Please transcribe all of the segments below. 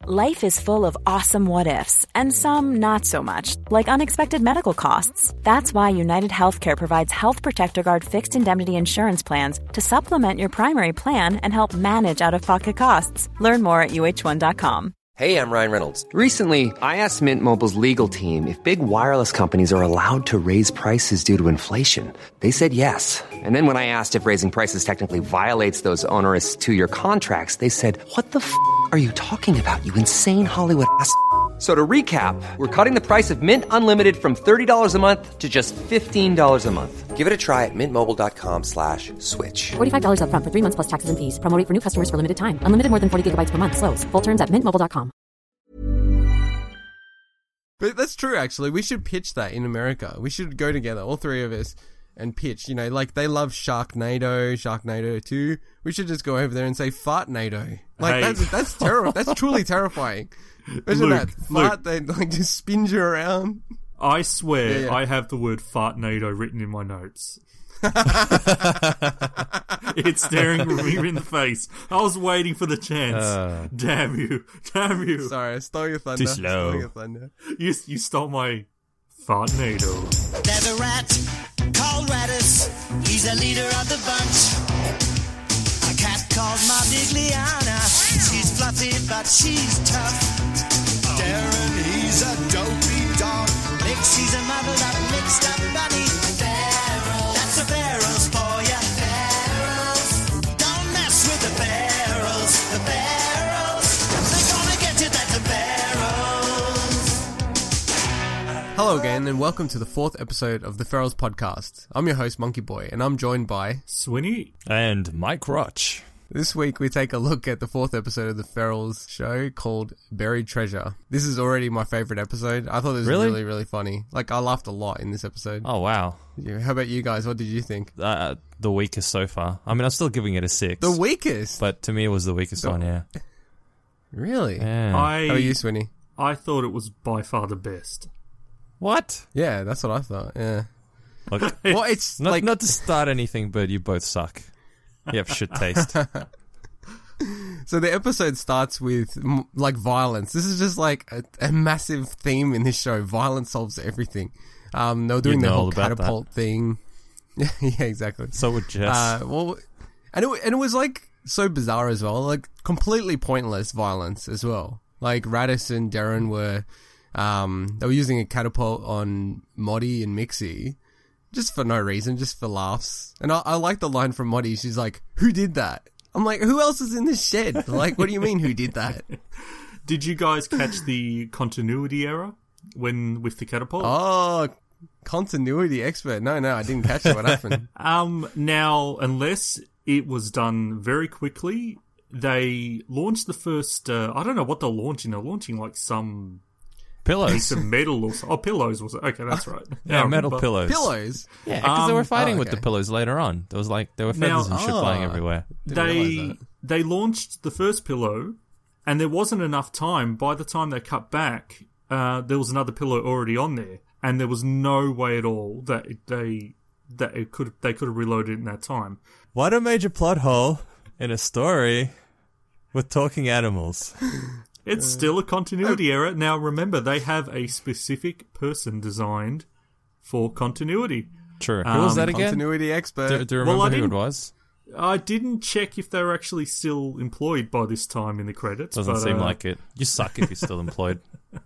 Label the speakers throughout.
Speaker 1: Life is full of awesome what-ifs, and some not so much, like unexpected medical costs. That's why United Healthcare provides Health Protector Guard fixed indemnity insurance plans to supplement your primary plan and help manage out-of-pocket costs. Learn more at uh1.com.
Speaker 2: Hey, I'm Ryan Reynolds. Recently, I asked Mint Mobile's legal team if big wireless companies are allowed to raise prices due to inflation. They said yes. And then when I asked if raising prices technically violates those onerous two-year contracts, they said, "What the f*** are you talking about, you insane Hollywood ass?" So to recap, we're cutting the price of Mint Unlimited from $30 a month to just $15 a month. Give it a try at mintmobile.com/switch.
Speaker 3: $45 up front for 3 months plus taxes and fees. Promo rate for new customers for limited time. Unlimited more than 40 gigabytes per month. Slows full terms at mintmobile.com.
Speaker 4: But that's true, actually. We should pitch that in America. We should go together, all three of us, and pitch. You know, like they love Sharknado 2. We should just go over there and say Fartnado. Like,
Speaker 5: Hey.
Speaker 4: that's terrible. That's truly terrifying. Imagine
Speaker 5: Luke,
Speaker 4: that. Fart, they like just spin you around.
Speaker 5: I swear
Speaker 4: Yeah.
Speaker 5: I have the word fartnado written in my notes. It's staring me in the face. I was waiting for the chance. Damn you.
Speaker 4: Sorry, I stole your thunder.
Speaker 6: Too slow.
Speaker 4: Stole your thunder.
Speaker 5: You stole my fartnado.
Speaker 7: There's a rat called Radis. He's a leader of the bunch. A cat called Modigliana. She's fluffy, but she's tough. Darren, he's a dopey dog. Mixie's a muddled up, mixed up bunny. Pharaoh. That's the Pharaohs for ya. Pharaohs. Don't mess with the Pharaohs. The Pharaohs. They're gonna get you, that's the Pharaohs.
Speaker 4: Hello again, and welcome to the 4th episode of the Ferals Podcast. I'm your host, Monkey Boy, and I'm joined by...
Speaker 5: Swinny.
Speaker 6: And Mike Roch.
Speaker 4: This week we take a look at the 4th episode of the Ferals show called Buried Treasure. This is already my favourite episode. I thought it was really, really funny. Like, I laughed a lot in this episode.
Speaker 6: Oh, wow.
Speaker 4: Yeah, how about you guys? What did you think?
Speaker 6: The weakest so far. I mean, I'm still giving it a 6.
Speaker 4: The weakest?
Speaker 6: But to me, it was the weakest one, yeah.
Speaker 4: Really?
Speaker 6: Yeah.
Speaker 4: How about you, Swinny?
Speaker 5: I thought it was by far the best.
Speaker 6: What?
Speaker 4: Yeah, that's what I thought, yeah.
Speaker 6: Look,
Speaker 4: Well, it's
Speaker 6: not,
Speaker 4: like...
Speaker 6: not to start anything, but you both suck. You have shit taste.
Speaker 4: So the episode starts with, like, violence. This is just, like, a massive theme in this show. Violence solves everything. They were doing the whole catapult thing. Yeah, exactly.
Speaker 6: So would Jess.
Speaker 4: And it was, like, so bizarre as well. Like, completely pointless violence as well. Like, Radis and Darren were, they were using a catapult on Moddy and Mixie. Just for no reason, just for laughs. And I like the line from Moddy. She's like, "Who did that?" I'm like, who else is in this shed? Like, what do you mean, who did that?
Speaker 5: Did you guys catch the continuity error with the catapult?
Speaker 4: Oh, continuity expert. No, I didn't catch it. What happened?
Speaker 5: Now, unless it was done very quickly, they launched the first, I don't know what they're launching. They're launching like some
Speaker 6: Pillows.
Speaker 5: piece of metal or something. Oh, pillows was it? Okay, that's right.
Speaker 6: Yeah,
Speaker 5: Now I
Speaker 6: metal
Speaker 5: remember.
Speaker 6: pillows.
Speaker 4: Pillows?
Speaker 6: Yeah, because they were fighting with
Speaker 4: okay.
Speaker 6: the pillows later on. There was there were feathers and shit flying everywhere.
Speaker 4: Didn't realise
Speaker 5: They launched the first pillow, and there wasn't enough time. By the time they cut back, there was another pillow already on there, and there was no way at all that they could have reloaded it in that time.
Speaker 6: What a major plot hole in a story with talking animals.
Speaker 5: It's still a continuity error. Now, remember, they have a specific person designed for continuity.
Speaker 6: True. Who was that again?
Speaker 4: Continuity expert.
Speaker 6: Do you
Speaker 5: Well,
Speaker 6: remember
Speaker 5: I
Speaker 6: who it
Speaker 5: didn't-
Speaker 6: was?
Speaker 5: I didn't check if they were actually still employed by this time in the credits.
Speaker 6: Doesn't
Speaker 5: but,
Speaker 6: seem like it. You suck if you're still employed.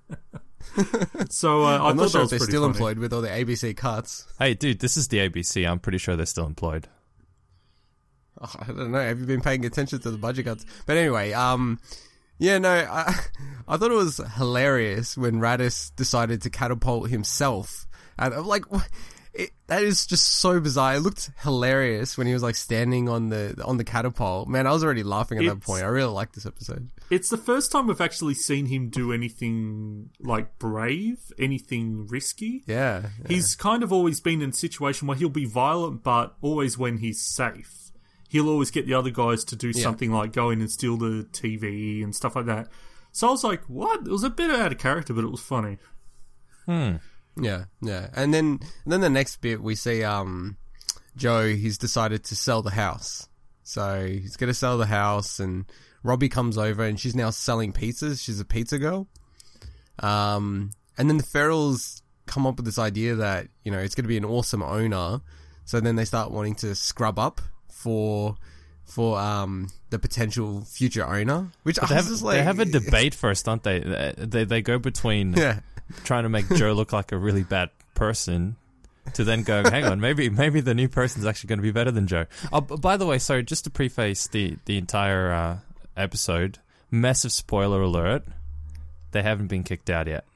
Speaker 5: So I
Speaker 4: I'm
Speaker 5: thought
Speaker 4: not sure
Speaker 5: that
Speaker 4: if
Speaker 5: was
Speaker 4: they're
Speaker 5: pretty
Speaker 4: still
Speaker 5: funny.
Speaker 4: employed with all the ABC cuts.
Speaker 6: Hey, dude, this is the ABC. I'm pretty sure they're still employed.
Speaker 4: Oh, I don't know. Have you been paying attention to the budget cuts? But anyway, yeah, no, I thought it was hilarious when Radis decided to catapult himself. And I'm like, that is just so bizarre. It looked hilarious when he was like standing on the catapult. Man, I was already laughing at that point. I really liked this episode.
Speaker 5: It's the first time we've actually seen him do anything like brave, anything risky.
Speaker 4: Yeah.
Speaker 5: He's kind of always been in a situation where he'll be violent, but always when he's safe. He'll always get the other guys to do something like go in and steal the TV and stuff like that. So I was like, what? It was a bit out of character, but it was funny.
Speaker 4: Yeah. And then the next bit we see Joe, he's decided to sell the house. So he's going to sell the house, and Robbie comes over and she's now selling pizzas. She's a pizza girl. And then the Ferrells come up with this idea that, you know, it's going to be an awesome owner. So then they start wanting to scrub up for the potential future owner. Which
Speaker 6: But they have a debate first, don't they? They go between trying to make Joe look like a really bad person to then go, hang on, maybe the new person's actually going to be better than Joe. Oh, by the way, sorry, just to preface the entire episode, massive spoiler alert, they haven't been kicked out yet.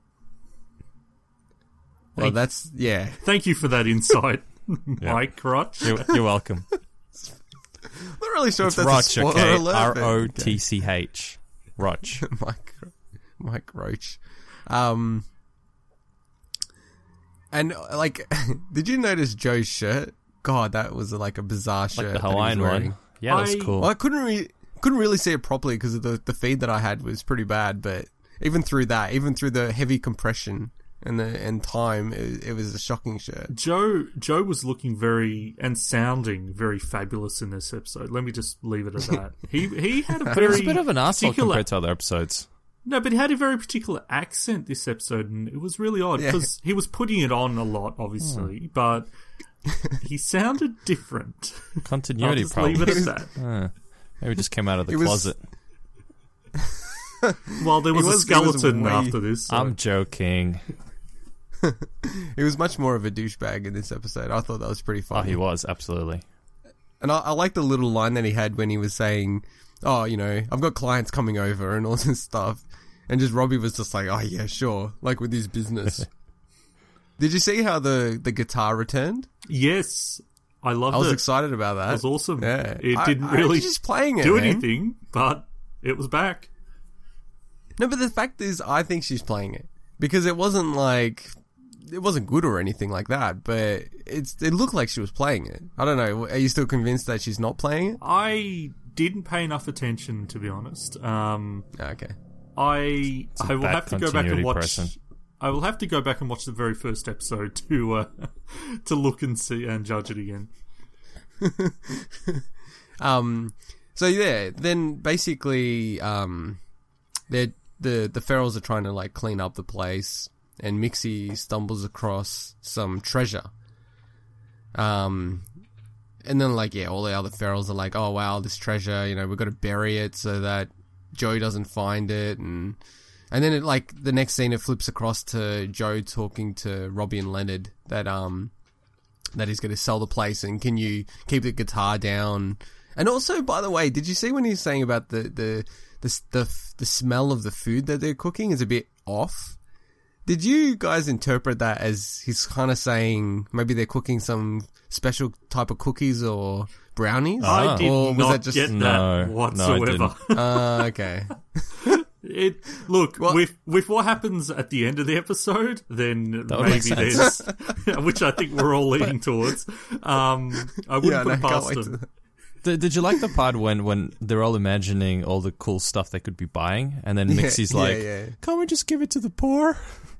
Speaker 4: Well, that's, yeah.
Speaker 5: Thank you for that insight, Mike Crotch.
Speaker 6: You're welcome.
Speaker 4: I'm not really sure
Speaker 6: It's
Speaker 4: if that's
Speaker 6: Roch,
Speaker 4: a spoiler
Speaker 6: okay?
Speaker 4: alert. but-
Speaker 6: ROTCH. Roch.
Speaker 4: Mike Roach. And, like, did you notice Joe's shirt? God, that was, like, a bizarre shirt.
Speaker 6: Like the
Speaker 4: that he was
Speaker 6: Hawaiian
Speaker 4: wearing.
Speaker 6: one. Yeah, that's cool.
Speaker 4: Well, I couldn't really see it properly because of the feed that I had was pretty bad, but even through the heavy compression and time, it was a shocking shirt.
Speaker 5: Joe was looking and sounding very fabulous in this episode. Let me just leave it at that. He had a
Speaker 6: But
Speaker 5: very
Speaker 6: it was a bit of an asshole
Speaker 5: particular-
Speaker 6: compared to other episodes.
Speaker 5: No, but he had a very particular accent this episode, and it was really odd because he was putting it on a lot, obviously, but he sounded different.
Speaker 6: Continuity
Speaker 5: I'll just
Speaker 6: problem.
Speaker 5: leave it at that.
Speaker 6: Maybe it just came out of the
Speaker 4: It was-
Speaker 6: closet.
Speaker 5: Well, there was a
Speaker 4: He was
Speaker 5: skeleton
Speaker 4: way-
Speaker 5: after this. So.
Speaker 6: I'm joking.
Speaker 4: He was much more of a douchebag in this episode. I thought that was pretty
Speaker 6: Oh,
Speaker 4: funny.
Speaker 6: he was, absolutely.
Speaker 4: And I like the little line that he had when he was saying, oh, you know, I've got clients coming over and all this stuff. And just Robbie was just like, oh, yeah, sure. Like with his business. Did you see how the guitar returned?
Speaker 5: Yes, I loved it.
Speaker 4: I was excited about that.
Speaker 5: It was awesome.
Speaker 4: Yeah.
Speaker 5: It
Speaker 4: I
Speaker 5: didn't really
Speaker 4: just playing it,
Speaker 5: do
Speaker 4: man.
Speaker 5: anything, but it was back.
Speaker 4: No, but the fact is, I think she's playing it. Because it wasn't good or anything like that, but it looked like she was playing it. I don't know. Are you still convinced that she's not playing it?
Speaker 5: I didn't pay enough attention, to be honest.
Speaker 4: Okay.
Speaker 5: I will
Speaker 6: bad
Speaker 5: have to go back and
Speaker 6: continuity
Speaker 5: watch.
Speaker 6: person.
Speaker 5: I will have to go back and watch the very first episode to look and see and judge it again.
Speaker 4: So yeah, then basically, the Ferrells are trying to like clean up the place, and Mixie stumbles across some treasure. And then like, yeah, all the other Ferrells are like, oh wow, this treasure, you know, we've got to bury it so that Joe doesn't find it, and then it like the next scene it flips across to Joe talking to Robbie and Leonard that he's going to sell the place and can you keep the guitar down? And also, by the way, did you see when he's saying about the smell of the food that they're cooking is a bit off? Did you guys interpret that as he's kind of saying maybe they're cooking some special type of cookies or brownies?
Speaker 5: I did
Speaker 4: Or was
Speaker 5: not
Speaker 4: that just
Speaker 5: get
Speaker 6: No,
Speaker 5: that
Speaker 6: no, I
Speaker 5: whatsoever.
Speaker 4: okay.
Speaker 5: Look,
Speaker 4: Well-
Speaker 5: with what happens at the end of the episode, then
Speaker 6: That would make
Speaker 5: maybe
Speaker 6: sense.
Speaker 5: there's, which I think we're all leaning towards. I wouldn't put it past
Speaker 4: wait
Speaker 5: them.
Speaker 6: Did you like the part when they're all imagining all the cool stuff they could be buying, and then Mixie's
Speaker 4: yeah,
Speaker 6: like,
Speaker 4: yeah.
Speaker 6: "Can't we just give it to the poor?"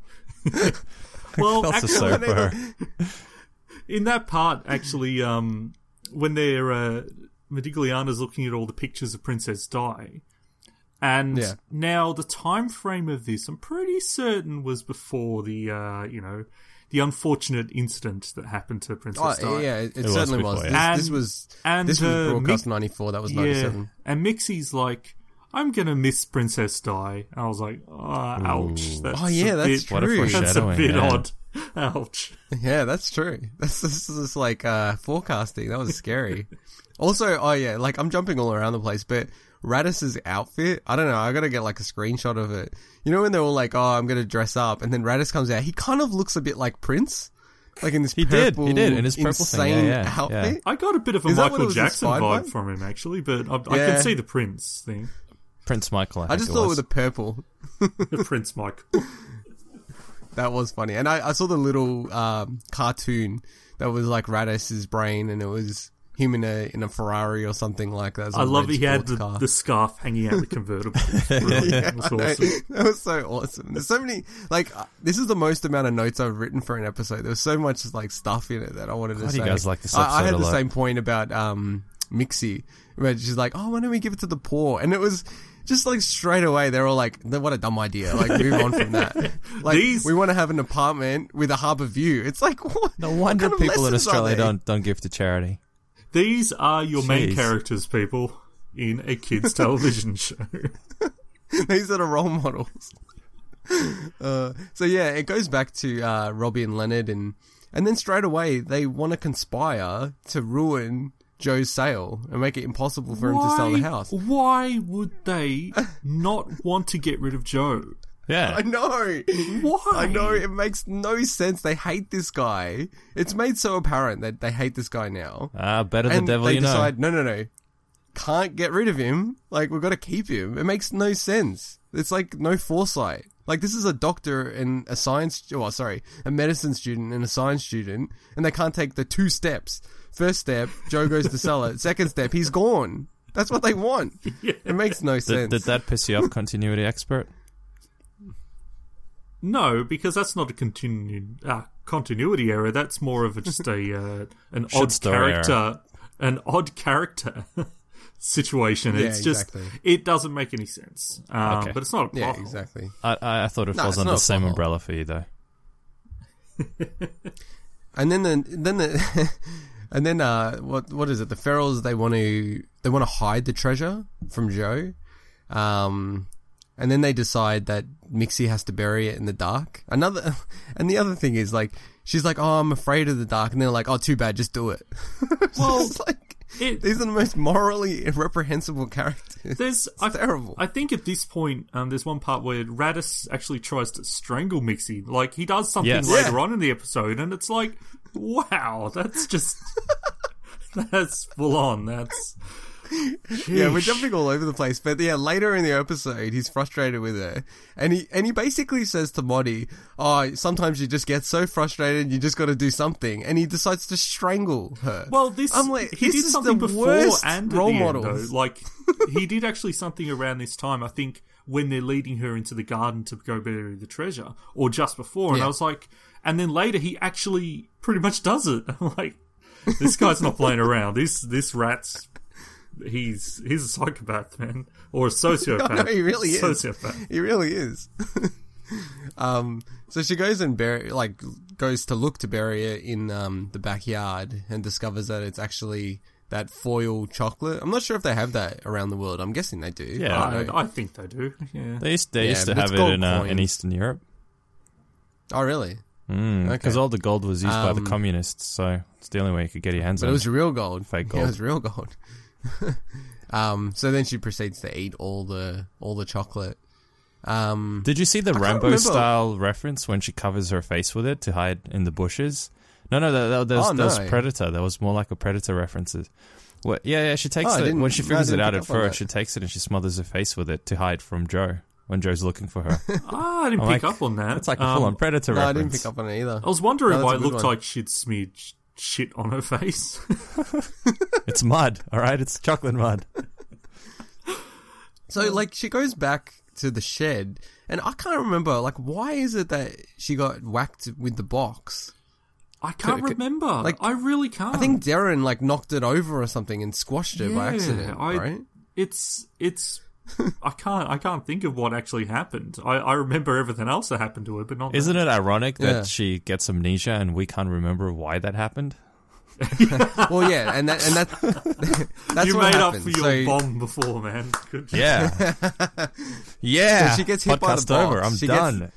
Speaker 5: Well,
Speaker 6: Felt so
Speaker 5: actually,
Speaker 6: sorry for her.
Speaker 5: in that part, actually, when they're Modigliano's looking at all the pictures of Princess Di, and
Speaker 4: Yeah.
Speaker 5: now the time frame of this, I'm pretty certain was before the the unfortunate incident that happened to Princess Di.
Speaker 4: Yeah, it
Speaker 6: was
Speaker 4: certainly
Speaker 6: before,
Speaker 4: was.
Speaker 6: yeah.
Speaker 4: This was
Speaker 5: And
Speaker 4: broadcast 94. That was 97.
Speaker 5: and Mixie's like, I'm gonna miss Princess Di. I was like, oh, ouch. That's
Speaker 4: Oh, yeah,
Speaker 5: a
Speaker 4: that's
Speaker 5: bit,
Speaker 6: What a
Speaker 4: true.
Speaker 5: That's a
Speaker 6: foreshadowing,
Speaker 5: bit
Speaker 6: yeah.
Speaker 5: odd. Ouch.
Speaker 4: Yeah, that's true. This is like forecasting. That was scary. Also, oh yeah, like I'm jumping all around the place, but Radiss's outfit, I don't know, I gotta get like a screenshot of it. You know when they're all like, oh, I'm gonna dress up, and then Radiss comes out, he kind of looks a bit like Prince. Like in this
Speaker 6: He did in his purple
Speaker 4: insane
Speaker 6: thing, yeah,
Speaker 4: outfit.
Speaker 5: I got a bit of a
Speaker 4: Is that what it
Speaker 5: Michael
Speaker 4: was
Speaker 5: Jackson
Speaker 4: inspired
Speaker 5: vibe
Speaker 4: by?
Speaker 5: from him, actually, but I
Speaker 4: Yeah.
Speaker 5: can see the Prince thing.
Speaker 6: Prince Michael.
Speaker 4: I just thought with the purple.
Speaker 5: The Prince Michael.
Speaker 4: That was funny. And I saw the little cartoon that was like Radiss's brain, and it was him in a Ferrari or something like that. It was a
Speaker 5: I love
Speaker 4: red
Speaker 5: he had
Speaker 4: sports car.
Speaker 5: the scarf hanging out the convertible. Brilliant.
Speaker 4: Yeah,
Speaker 5: That was
Speaker 4: I know.
Speaker 5: awesome.
Speaker 4: That was so awesome. There's so many, like, this is the most amount of notes I've written for an episode. There was so much, like, stuff in it that I wanted to
Speaker 6: God,
Speaker 4: say.
Speaker 6: you guys like this
Speaker 4: I
Speaker 6: episode
Speaker 4: had
Speaker 6: a
Speaker 4: the
Speaker 6: lot.
Speaker 4: same point about, Mixie, where she's like, "Oh, why don't we give it to the poor?" And it was just like straight away, they're all like, "What a dumb idea!" Like, move on from that. Like, we want to have an apartment with a harbour view. It's like, what?
Speaker 6: No wonder
Speaker 4: what kind of
Speaker 6: people in
Speaker 4: lessons
Speaker 6: Australia don't give to charity.
Speaker 5: These are your main characters, people, in a kids' television show.
Speaker 4: These are the role models. So yeah, it goes back to Robbie and Leonard, and then straight away they want to conspire to ruin Joe's sale and make it impossible for him to sell the house.
Speaker 5: Why would they not want to get rid of Joe?
Speaker 6: Yeah.
Speaker 4: I know.
Speaker 5: Why?
Speaker 4: I know. It makes no sense. They hate this guy. It's made so apparent that they hate this guy now.
Speaker 6: Better the devil you know.
Speaker 4: And they decide, no. Can't get rid of him. Like, we've got to keep him. It makes no sense. It's like no foresight. Like, this is a doctor and a medicine student and a science student, and they can't take the 2 steps. First step, Joe goes to sell it. Second step, he's gone. That's what they want. Yeah. It makes no sense.
Speaker 6: Did that piss you off, continuity expert?
Speaker 5: No, because that's not a continuity error. That's more of just an odd character situation. It's
Speaker 4: exactly.
Speaker 5: Just it doesn't make any sense.
Speaker 6: Okay.
Speaker 5: But it's not a plot.
Speaker 4: Yeah, exactly.
Speaker 6: I thought it falls under the same umbrella for you, though.
Speaker 4: And then what is it? The Ferrells, they want to hide the treasure from Joe. And then they decide that Mixie has to bury it in the dark. And the other thing is, like, she's like, "Oh, I'm afraid of the dark," and they're like, "Oh, too bad, just do it." Well, these are the most morally reprehensible characters. It's terrible.
Speaker 5: I think at this point, there's one part where Radis actually tries to strangle Mixie. Like, he does something later on in the episode, and it's like, wow, that's just that's full on. That's.
Speaker 4: Yeah, we're jumping all over the place, but yeah, later in the episode, he's frustrated with her, and he basically says to Maddie, "Oh, sometimes you just get so frustrated, you just got to do something," and he decides to strangle her.
Speaker 5: Well, he did something before and
Speaker 4: role
Speaker 5: at the
Speaker 4: models.
Speaker 5: end, though. Like, he did actually something around this time, I think, when they're leading her into the garden to go bury the treasure, or just before, and I was like, and then later he actually pretty much does it. I'm like, this guy's not playing around. This rat's. He's a psychopath, man, or a sociopath.
Speaker 4: No, he really is.
Speaker 5: Sociopath.
Speaker 4: He really is. So she goes and goes to look to bury it in the backyard and discovers that it's actually that foil chocolate. I'm not sure if they have that around the world. I'm guessing they do.
Speaker 6: Yeah,
Speaker 5: I think they do. Yeah,
Speaker 6: they used to have it in Eastern Europe.
Speaker 4: Oh, really?
Speaker 6: Because all the gold was used by the communists, so it's the only way you could get your hands on it.
Speaker 4: But it was real gold.
Speaker 6: Fake gold.
Speaker 4: Yeah, it was real gold. So then she proceeds to eat all the chocolate.
Speaker 6: Did you see the Rambo style reference when she covers her face with it to hide in the bushes? No, that was Predator. That was more like a Predator references. Well, yeah. She takes it when she figures it out at first. She takes it and she smothers her face with it to hide from Joe when Joe's looking for her.
Speaker 5: I didn't pick up on that.
Speaker 6: It's like a full-on Predator reference.
Speaker 4: I didn't pick up on it either.
Speaker 5: I was wondering why it looked like she'd smeared shit on her face.
Speaker 6: It's mud, all right? It's chocolate mud.
Speaker 4: So, like, she goes back to the shed, and I can't remember, like, why is it that she got whacked with the box?
Speaker 5: I can't remember. Like, I really can't.
Speaker 4: I think Darren, like, knocked it over or something and squashed it by accident, right?
Speaker 5: It's I can't think of what actually happened. I remember everything else that happened to her, but not.
Speaker 6: Isn't it ironic that she gets amnesia and we can't remember why that happened?
Speaker 4: Well, yeah, and that's
Speaker 5: you
Speaker 4: what
Speaker 5: made
Speaker 4: happened.
Speaker 5: Up for your bomb before, man. Good job.
Speaker 6: Yeah, yeah.
Speaker 4: So she gets hit by the box.
Speaker 6: Over. I'm done.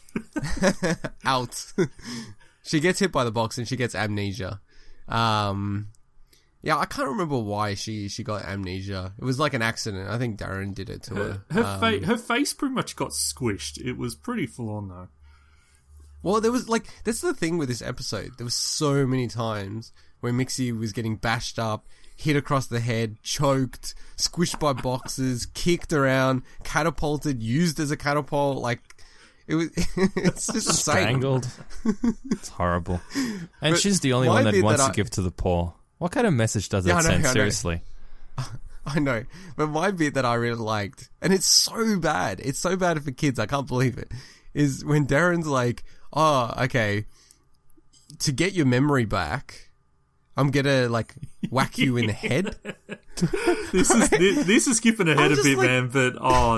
Speaker 4: Out. She gets hit by the box and she gets amnesia. Yeah, I can't remember why she got amnesia. It was like an accident. I think Darren did it to her.
Speaker 5: Her face pretty much got squished. It was pretty full on though.
Speaker 4: Well, there was that's the thing with this episode. There was so many times where Mixie was getting bashed up, hit across the head, choked, squished by boxes, kicked around, catapulted, used as a catapult. Like, it was, it's just
Speaker 6: strangled. It's horrible. And she's the only one that wants to give to the poor. What kind of message does that send? Seriously.
Speaker 4: I know. But my bit that I really liked, and it's so bad. It's so bad for kids. I can't believe it. Is when Darren's like, oh, okay, to get your memory back, I'm gonna like whack you in the head.
Speaker 5: This is skipping ahead a bit, man. But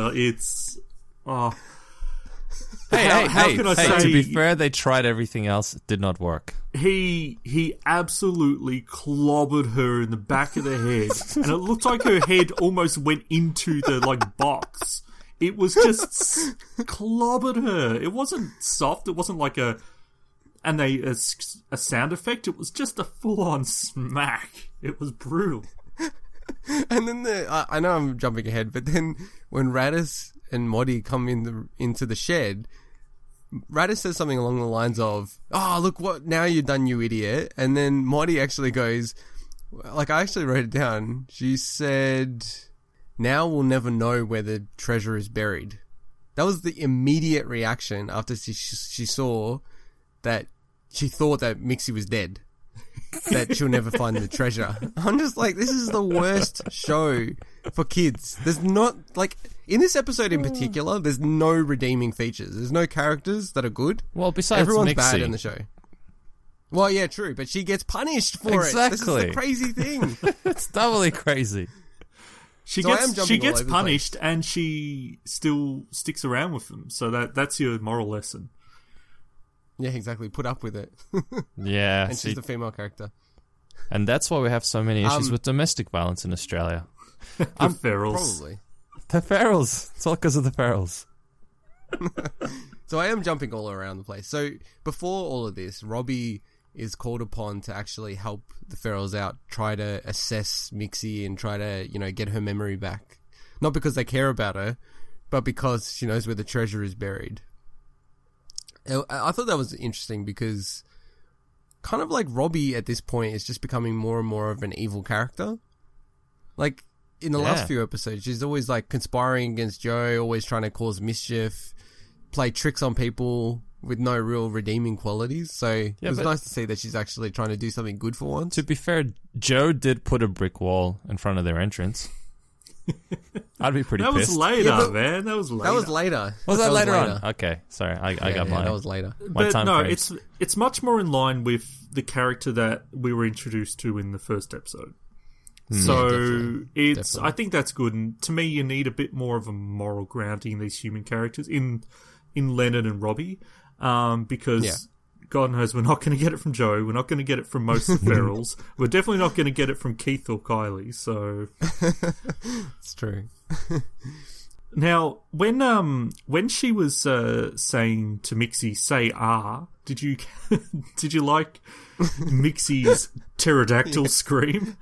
Speaker 5: how can I say?
Speaker 6: To be fair, they tried everything else. It did not work.
Speaker 5: He absolutely clobbered her in the back of the head, and it looked like her head almost went into the box. It was just clobbered her. It wasn't soft. It wasn't like a sound effect. It was just a full-on smack. It was brutal.
Speaker 4: And then I know I'm jumping ahead, but then when Raditz and Modi come into the shed, Raditz says something along the lines of, "Oh, look what now you've done, you idiot." And then Modi actually goes, like, I actually wrote it down. She said, "Now we'll never know where the treasure is buried." That was the immediate reaction after she saw that she thought that Mixie was dead. That she'll never find the treasure. I'm just like, this is the worst show for kids. There's not, like, in this episode in particular, there's no redeeming features. There's no characters that are good.
Speaker 6: Well, besides
Speaker 4: everyone's
Speaker 6: Mixie.
Speaker 4: bad in the show. Well, yeah, true, but she gets punished for it. This is the crazy thing.
Speaker 6: It's doubly crazy.
Speaker 5: She gets punished and she still sticks around with them. So that's your moral lesson.
Speaker 4: Yeah, exactly. Put up with it.
Speaker 6: Yeah.
Speaker 4: And she's the female character.
Speaker 6: And that's why we have so many issues with domestic violence in Australia.
Speaker 5: The ferals.
Speaker 4: Probably.
Speaker 6: The ferals. It's all because of the ferals.
Speaker 4: So I am jumping all around the place. So before all of this, Robbie is called upon to actually help the ferals out, try to assess Mixie and try to, get her memory back. Not because they care about her, but because she knows where the treasure is buried. I thought that was interesting because kind of like Robbie at this point is just becoming more and more of an evil character. Like in the last few episodes, she's always like conspiring against Joe, always trying to cause mischief, play tricks on people with no real redeeming qualities. So it was nice to see that she's actually trying to do something good for once.
Speaker 6: To be fair, Joe did put a brick wall in front of their entrance. I'd be pretty pissed.
Speaker 5: That was later, man. That was later.
Speaker 6: Was that later on? Okay, sorry, I got mine.
Speaker 4: That was later.
Speaker 5: But no, it's much more in line with the character that we were introduced to in the first episode. So definitely. I think that's good. And to me, you need a bit more of a moral grounding in these human characters in Leonard and Robbie, because God knows we're not going to get it from Joe. We're not going to get it from most of the ferals. We're definitely not going to get it from Keith or Kylie. So
Speaker 4: it's true.
Speaker 5: Now, when she was saying to Mixie, "Say ah," did you like Mixie's pterodactyl scream?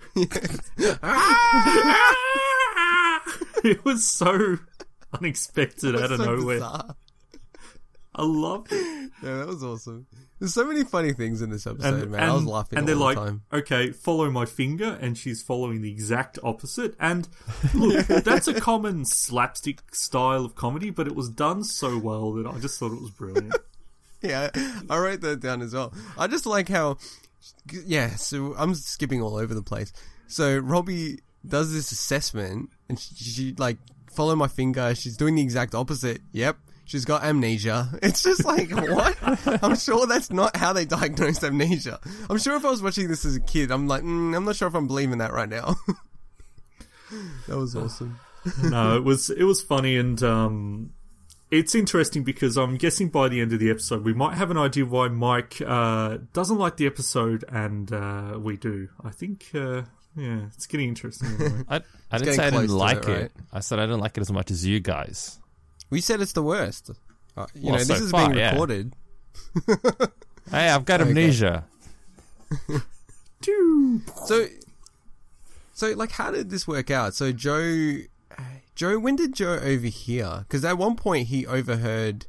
Speaker 5: It was so unexpected out of nowhere. Bizarre. I loved it.
Speaker 4: Yeah, that was awesome. There's so many funny things in this episode, man. I was laughing all the time.
Speaker 5: And they're like, okay, follow my finger, and she's following the exact opposite. And look, that's a common slapstick style of comedy, but it was done so well that I just thought it was brilliant.
Speaker 4: Yeah, I wrote that down as well. I just like how, so I'm skipping all over the place. So Robbie does this assessment, and she like, follow my finger, she's doing the exact opposite. Yep. She's got amnesia. It's just like, what? I'm sure that's not how they diagnosed amnesia. I'm sure if I was watching this as a kid, I'm like, I'm not sure if I'm believing that right now. That was awesome.
Speaker 5: No, it was funny, and it's interesting because I'm guessing by the end of the episode, we might have an idea why Mike doesn't like the episode, and we do. I think, it's getting interesting. Anyway.
Speaker 6: I didn't say I didn't like it. I said I didn't like it as much as you guys.
Speaker 4: We said it's the worst. This is being recorded.
Speaker 6: Hey, I've got amnesia.
Speaker 4: So, like, how did this work out? So, Joe, when did Joe overhear? Because at one point he overheard,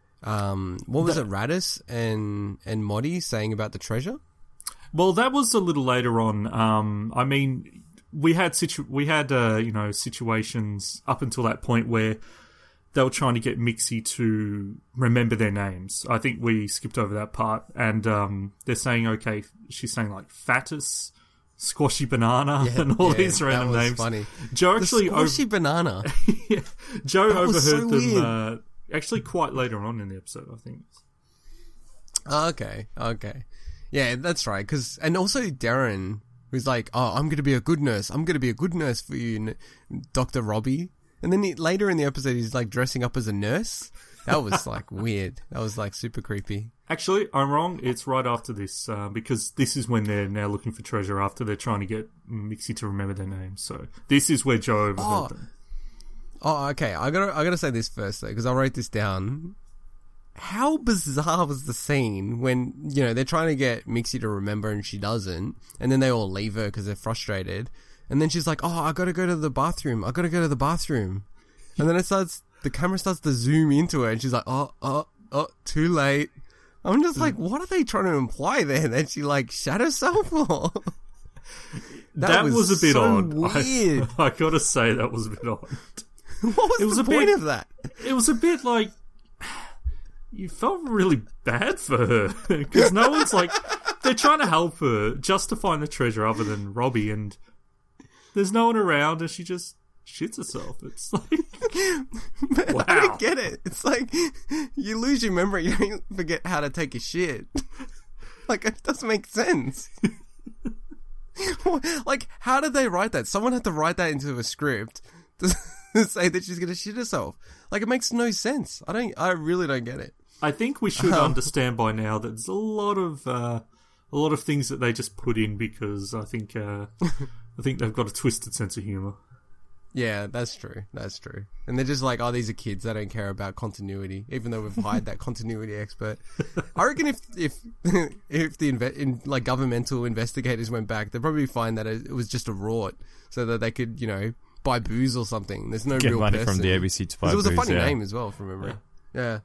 Speaker 4: Raditz and Modi saying about the treasure?
Speaker 5: Well, that was a little later on. I mean, we had situations up until that point where they were trying to get Mixie to remember their names. I think we skipped over that part. And they're saying, okay, she's saying like Fatus, Squashy Banana, and all these random names.
Speaker 4: Funny.
Speaker 5: Joe actually
Speaker 4: Squashy Banana.
Speaker 5: Yeah, Joe overheard them actually quite later on in the episode, I think.
Speaker 4: Okay. Yeah, that's right. And also Darren was like, "Oh, I'm going to be a good nurse. I'm going to be a good nurse for you, Dr. Robbie." And then later in the episode, he's like dressing up as a nurse. That was like weird. That was like super creepy.
Speaker 5: Actually, I'm wrong. It's right after this, because this is when they're now looking for treasure after they're trying to get Mixie to remember their name. So this is where Joe overheard them.
Speaker 4: Oh, okay. I gotta say this first though, because I wrote this down. How bizarre was the scene when, you know, they're trying to get Mixie to remember and she doesn't, and then they all leave her because they're frustrated, and then she's like, "Oh, I gotta go to the bathroom. And then the camera starts to zoom into her, and she's like, "Oh, too late." I'm just like, what are they trying to imply there? That she like shat herself? Or?
Speaker 5: That was a bit odd.
Speaker 4: Weird.
Speaker 5: I gotta say that was a bit odd.
Speaker 4: What was the point of that?
Speaker 5: It was a bit like, you felt really bad for her because no one's like, they're trying to help her just to find the treasure other than Robbie, and there's no one around, and she just shits herself. It's like, wow.
Speaker 4: I don't get it. It's like you lose your memory, you don't forget how to take a shit. Like, it doesn't make sense. Like, how did they write that? Someone had to write that into a script to say that she's gonna shit herself. Like, it makes no sense. I really don't get it.
Speaker 5: I think we should understand by now that there's a lot of things that they just put in because I think they've got a twisted sense of humor.
Speaker 4: Yeah, that's true. That's true. And they're just like, "Oh, these are kids. They don't care about continuity," even though we've hired that continuity expert. I reckon if the governmental investigators went back, they'd probably find that it was just a rort, so that they could, you know, buy booze or something. There's no
Speaker 6: Get
Speaker 4: real
Speaker 6: money
Speaker 4: person.
Speaker 6: from the ABC to buy
Speaker 4: It
Speaker 6: booze.
Speaker 4: was a funny name as well, from memory. Yeah.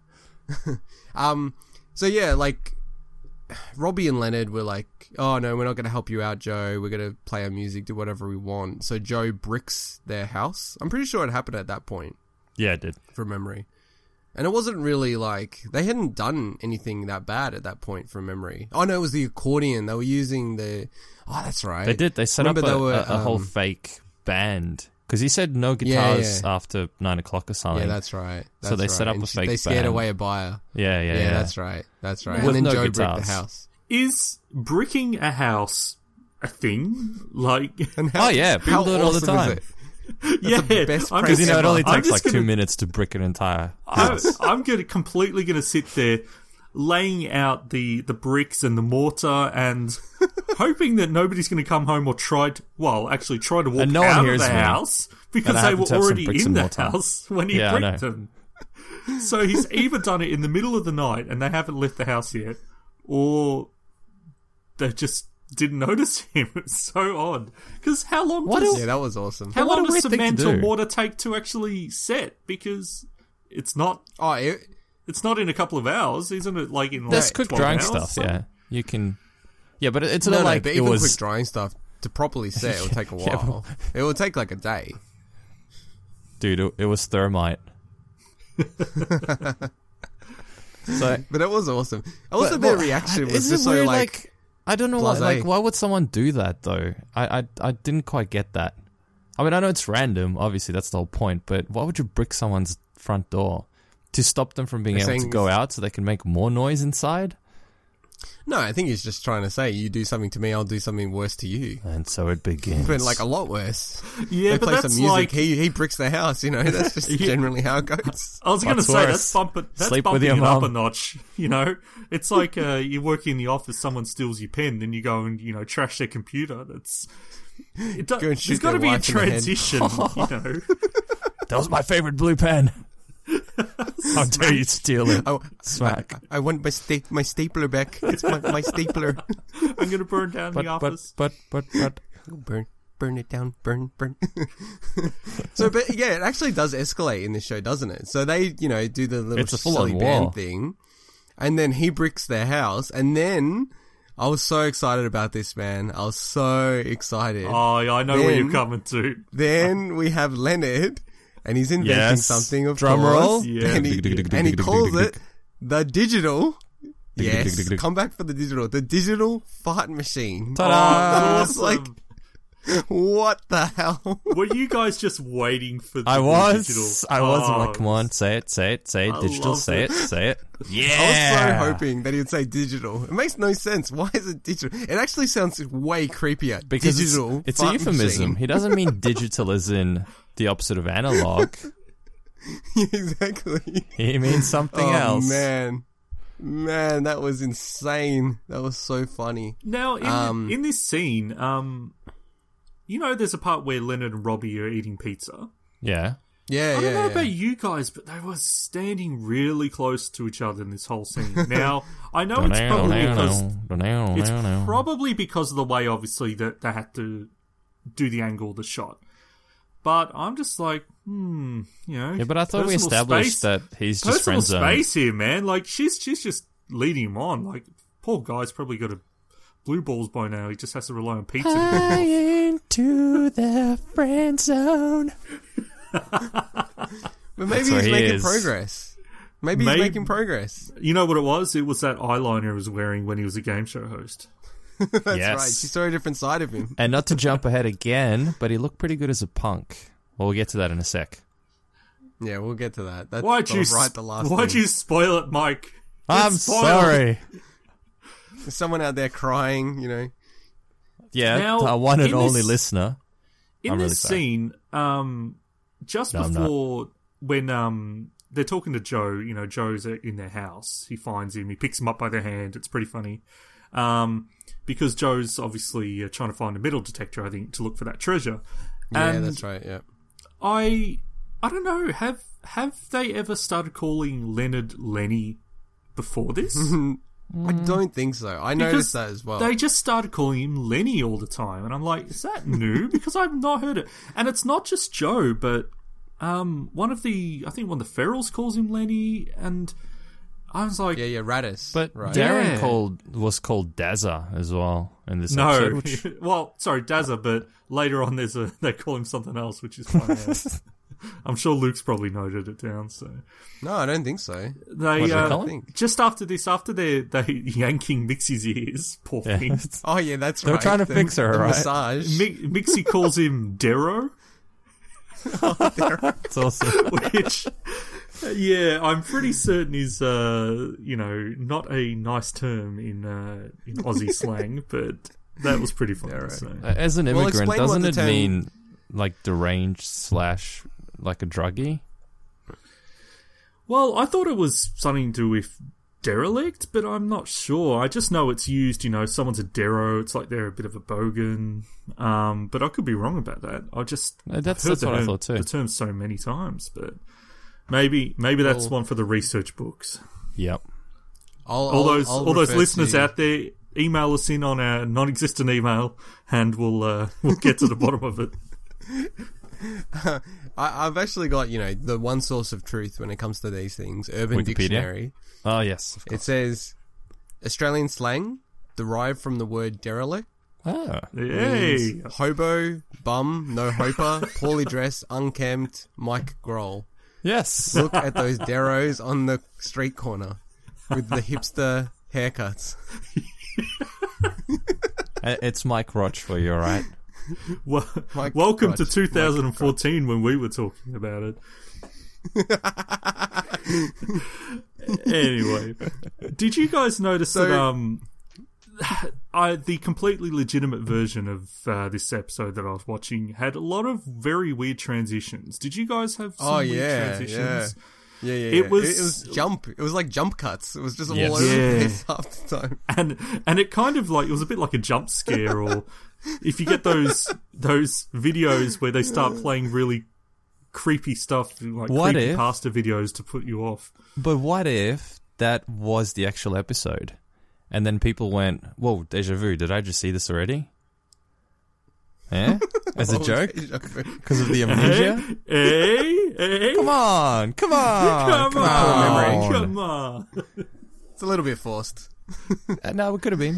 Speaker 4: So yeah, like, Robbie and Leonard were like, "Oh no, we're not going to help you out, Joe. We're going to play our music, do whatever we want." So Joe bricks their house. I'm pretty sure it happened at that point.
Speaker 6: Yeah, it did.
Speaker 4: From memory. And it wasn't really like, they hadn't done anything that bad at that point from memory. Oh no, it was the accordion. They were using oh, that's right.
Speaker 6: They did. They set up a whole fake band. Because he said no guitars after 9 o'clock or something.
Speaker 4: Yeah, that's right.
Speaker 6: So they set up a fake band.
Speaker 4: They scared away a buyer.
Speaker 6: Yeah.
Speaker 4: That's right. That's right.
Speaker 6: With
Speaker 4: and then
Speaker 6: no
Speaker 4: Joe
Speaker 6: guitars.
Speaker 4: bricked the house.
Speaker 5: Is bricking a house a thing? Like,
Speaker 6: oh yeah, people do it all the time.
Speaker 5: Yeah,
Speaker 4: the best
Speaker 6: Because you know it only
Speaker 5: I'm
Speaker 6: takes like
Speaker 5: just
Speaker 6: 2 minutes to brick an entire house.
Speaker 5: I'm completely going to sit there laying out the bricks and the mortar and hoping that nobody's going to come home or try to walk out of the house because they were already in the house when he bricked them. So he's either done it in the middle of the night and they haven't left the house yet, or they just didn't notice him. It's so odd. Because how long
Speaker 4: yeah, that was awesome.
Speaker 5: How long does cement or mortar take to actually set? Because it's not... It's not in a couple of hours, isn't it? Like in
Speaker 6: There's quick drying
Speaker 5: hours?
Speaker 6: stuff, yeah. You can... Yeah, but it's not like
Speaker 4: but
Speaker 6: it
Speaker 4: even
Speaker 6: was...
Speaker 4: quick drying stuff, to properly set, it will take a while. It will take like a day.
Speaker 6: Dude, it was thermite.
Speaker 4: But it was awesome. Also, their reaction was just so
Speaker 6: weird,
Speaker 4: like...
Speaker 6: I don't know why would someone do that though? I didn't quite get that. I mean, I know it's random, obviously that's the whole point, but why would you brick someone's front door? To stop them from being able to go out so they can make more noise inside?
Speaker 4: No, I think he's just trying to say, you do something to me, I'll do something worse to you.
Speaker 6: And so it begins.
Speaker 4: But like a lot worse.
Speaker 5: Yeah,
Speaker 4: they
Speaker 5: but
Speaker 4: play
Speaker 5: that's
Speaker 4: some music,
Speaker 5: like...
Speaker 4: he bricks the house, you know, that's just generally how it goes.
Speaker 5: I was going to say, that's bumping it up a notch, you know? It's like you work in the office, someone steals your pen, then you go and, you know, trash their computer. There's got to be a transition, you know?
Speaker 6: That was my favorite blue pen. How dare you steal it? Smack.
Speaker 4: I want my stapler back. It's my stapler.
Speaker 5: I'm going to burn down the office.
Speaker 6: But.
Speaker 4: Burn it down. Burn. So, but yeah, it actually does escalate in this show, doesn't it? So they, you know, do the little silly band thing, and then he bricks their house, and then I was so excited about this, man. I was so excited.
Speaker 5: Oh, yeah, I know where you're coming to.
Speaker 4: Then we have Leonard. And he's inventing something, of
Speaker 6: drum
Speaker 4: course.
Speaker 6: roll.
Speaker 5: Yeah.
Speaker 4: And he calls it the digital. Yes, come back for the digital. The digital fart machine.
Speaker 6: Ta-da!
Speaker 5: Awesome.
Speaker 4: What the hell?
Speaker 5: Were you guys just waiting for the
Speaker 6: I was.
Speaker 5: digital?
Speaker 6: I'm like, come on, say it, digital, say it. Yeah.
Speaker 4: I was so hoping that he would say digital. It makes no sense. Why is it digital? It actually sounds way creepier.
Speaker 6: Because
Speaker 4: digital.
Speaker 6: it's a euphemism.
Speaker 4: Machine.
Speaker 6: He doesn't mean digital as in the opposite of analog.
Speaker 4: Exactly.
Speaker 6: He means something else.
Speaker 4: Man, that was insane. That was so funny.
Speaker 5: Now, in this scene, you know, there's a part where Leonard and Robbie are eating pizza.
Speaker 6: Yeah.
Speaker 4: Yeah,
Speaker 5: I don't know about you guys, but they were standing really close to each other in this whole scene. Now, I know it's probably because of the way, obviously, that they had to do the angle of the shot. But I'm just like, you know.
Speaker 6: Yeah, but I thought we established that he's just friend zone.
Speaker 5: Personal space here, man. Like, she's just leading him on. Like, poor guy's probably got a blue balls by now. He just has to rely on pizza.
Speaker 6: High into the friend zone.
Speaker 4: But maybe he's making progress. Maybe he's making progress.
Speaker 5: You know what it was? It was that eyeliner he was wearing when he was a game show host.
Speaker 4: That's right. She saw a different side of him.
Speaker 6: And not to jump ahead again, but he looked pretty good as a punk. Well, we'll get to that in a sec.
Speaker 4: Yeah, we'll get to that. That's
Speaker 5: why'd you spoil it, Mike?
Speaker 6: I'm sorry.
Speaker 4: There's someone out there crying, you know.
Speaker 6: Yeah,
Speaker 5: now,
Speaker 6: our one and only listener.
Speaker 5: In this scene, just before when they're talking to Joe, you know, Joe's in their house. He finds him. He picks him up by the hand. It's pretty funny. Because Joe's obviously trying to find a metal detector, I think, to look for that treasure.
Speaker 4: Yeah,
Speaker 5: and
Speaker 4: that's right, yeah.
Speaker 5: I don't know, have they ever started calling Leonard Lenny before this?
Speaker 4: I don't think so. I noticed that as well.
Speaker 5: They just started calling him Lenny all the time, and I'm like, is that new? Because I've not heard it. And it's not just Joe, but one of the Ferrells calls him Lenny, and I was like...
Speaker 4: Yeah, Radis.
Speaker 6: But
Speaker 4: right.
Speaker 6: Darren was called Dazza as well in this episode. Which...
Speaker 5: well, sorry, Dazza, but later on they call him something else, which is funny. I'm sure Luke's probably noted it down. So
Speaker 4: no, I don't think so.
Speaker 5: They just after this, after they yanking Mixie's ears, poor thing.
Speaker 4: Oh yeah, that's
Speaker 6: right. They were trying to fix her, right?
Speaker 4: Massage.
Speaker 5: Mixie calls him Darrow.
Speaker 6: That's awesome.
Speaker 5: Which, yeah, I'm pretty certain is not a nice term in Aussie slang, but that was pretty funny. Right. So.
Speaker 6: As an immigrant, doesn't it mean like deranged / like a druggie?
Speaker 5: Well, I thought it was something to do with derelict, but I'm not sure. I just know it's used, someone's a dero, it's like they're a bit of a bogan. But I could be wrong about that.
Speaker 6: That's what I thought too.
Speaker 5: The term so many times, but maybe that's one for the research books.
Speaker 6: Yep.
Speaker 5: All those listeners out there, email us in on our non-existent email, and we'll get to the bottom of it.
Speaker 4: I've actually got, the one source of truth when it comes to these things, Urban
Speaker 6: Wikipedia?
Speaker 4: Dictionary.
Speaker 6: Oh, yes.
Speaker 4: It says, Australian slang, derived from the word derelict.
Speaker 6: Ah.
Speaker 5: Yay.
Speaker 4: Hobo, bum, no hoper, poorly dressed, unkempt, Mike Grohl.
Speaker 6: Yes.
Speaker 4: Look at those deros on the street corner with the hipster haircuts.
Speaker 6: It's Mike Roch for you, all right?
Speaker 5: Well, welcome to 2014 when we were talking about it. Anyway, did you guys notice that the completely legitimate version of this episode that I was watching had a lot of very weird transitions? Did you guys have some weird transitions?
Speaker 4: Yeah. It was jump. It was like jump cuts. It was just all over the place half the time.
Speaker 5: And it kind of like, it was a bit like a jump scare, or if you get those videos where they start playing really creepy stuff, like creepy pasta videos to put you off.
Speaker 6: But what if that was the actual episode? And then people went, whoa, deja vu, did I just see this already? Eh? As a joke? Because of the amnesia?
Speaker 5: Hey.
Speaker 6: Come on.
Speaker 5: Come on.
Speaker 4: It's a little bit forced.
Speaker 6: No, it could have been.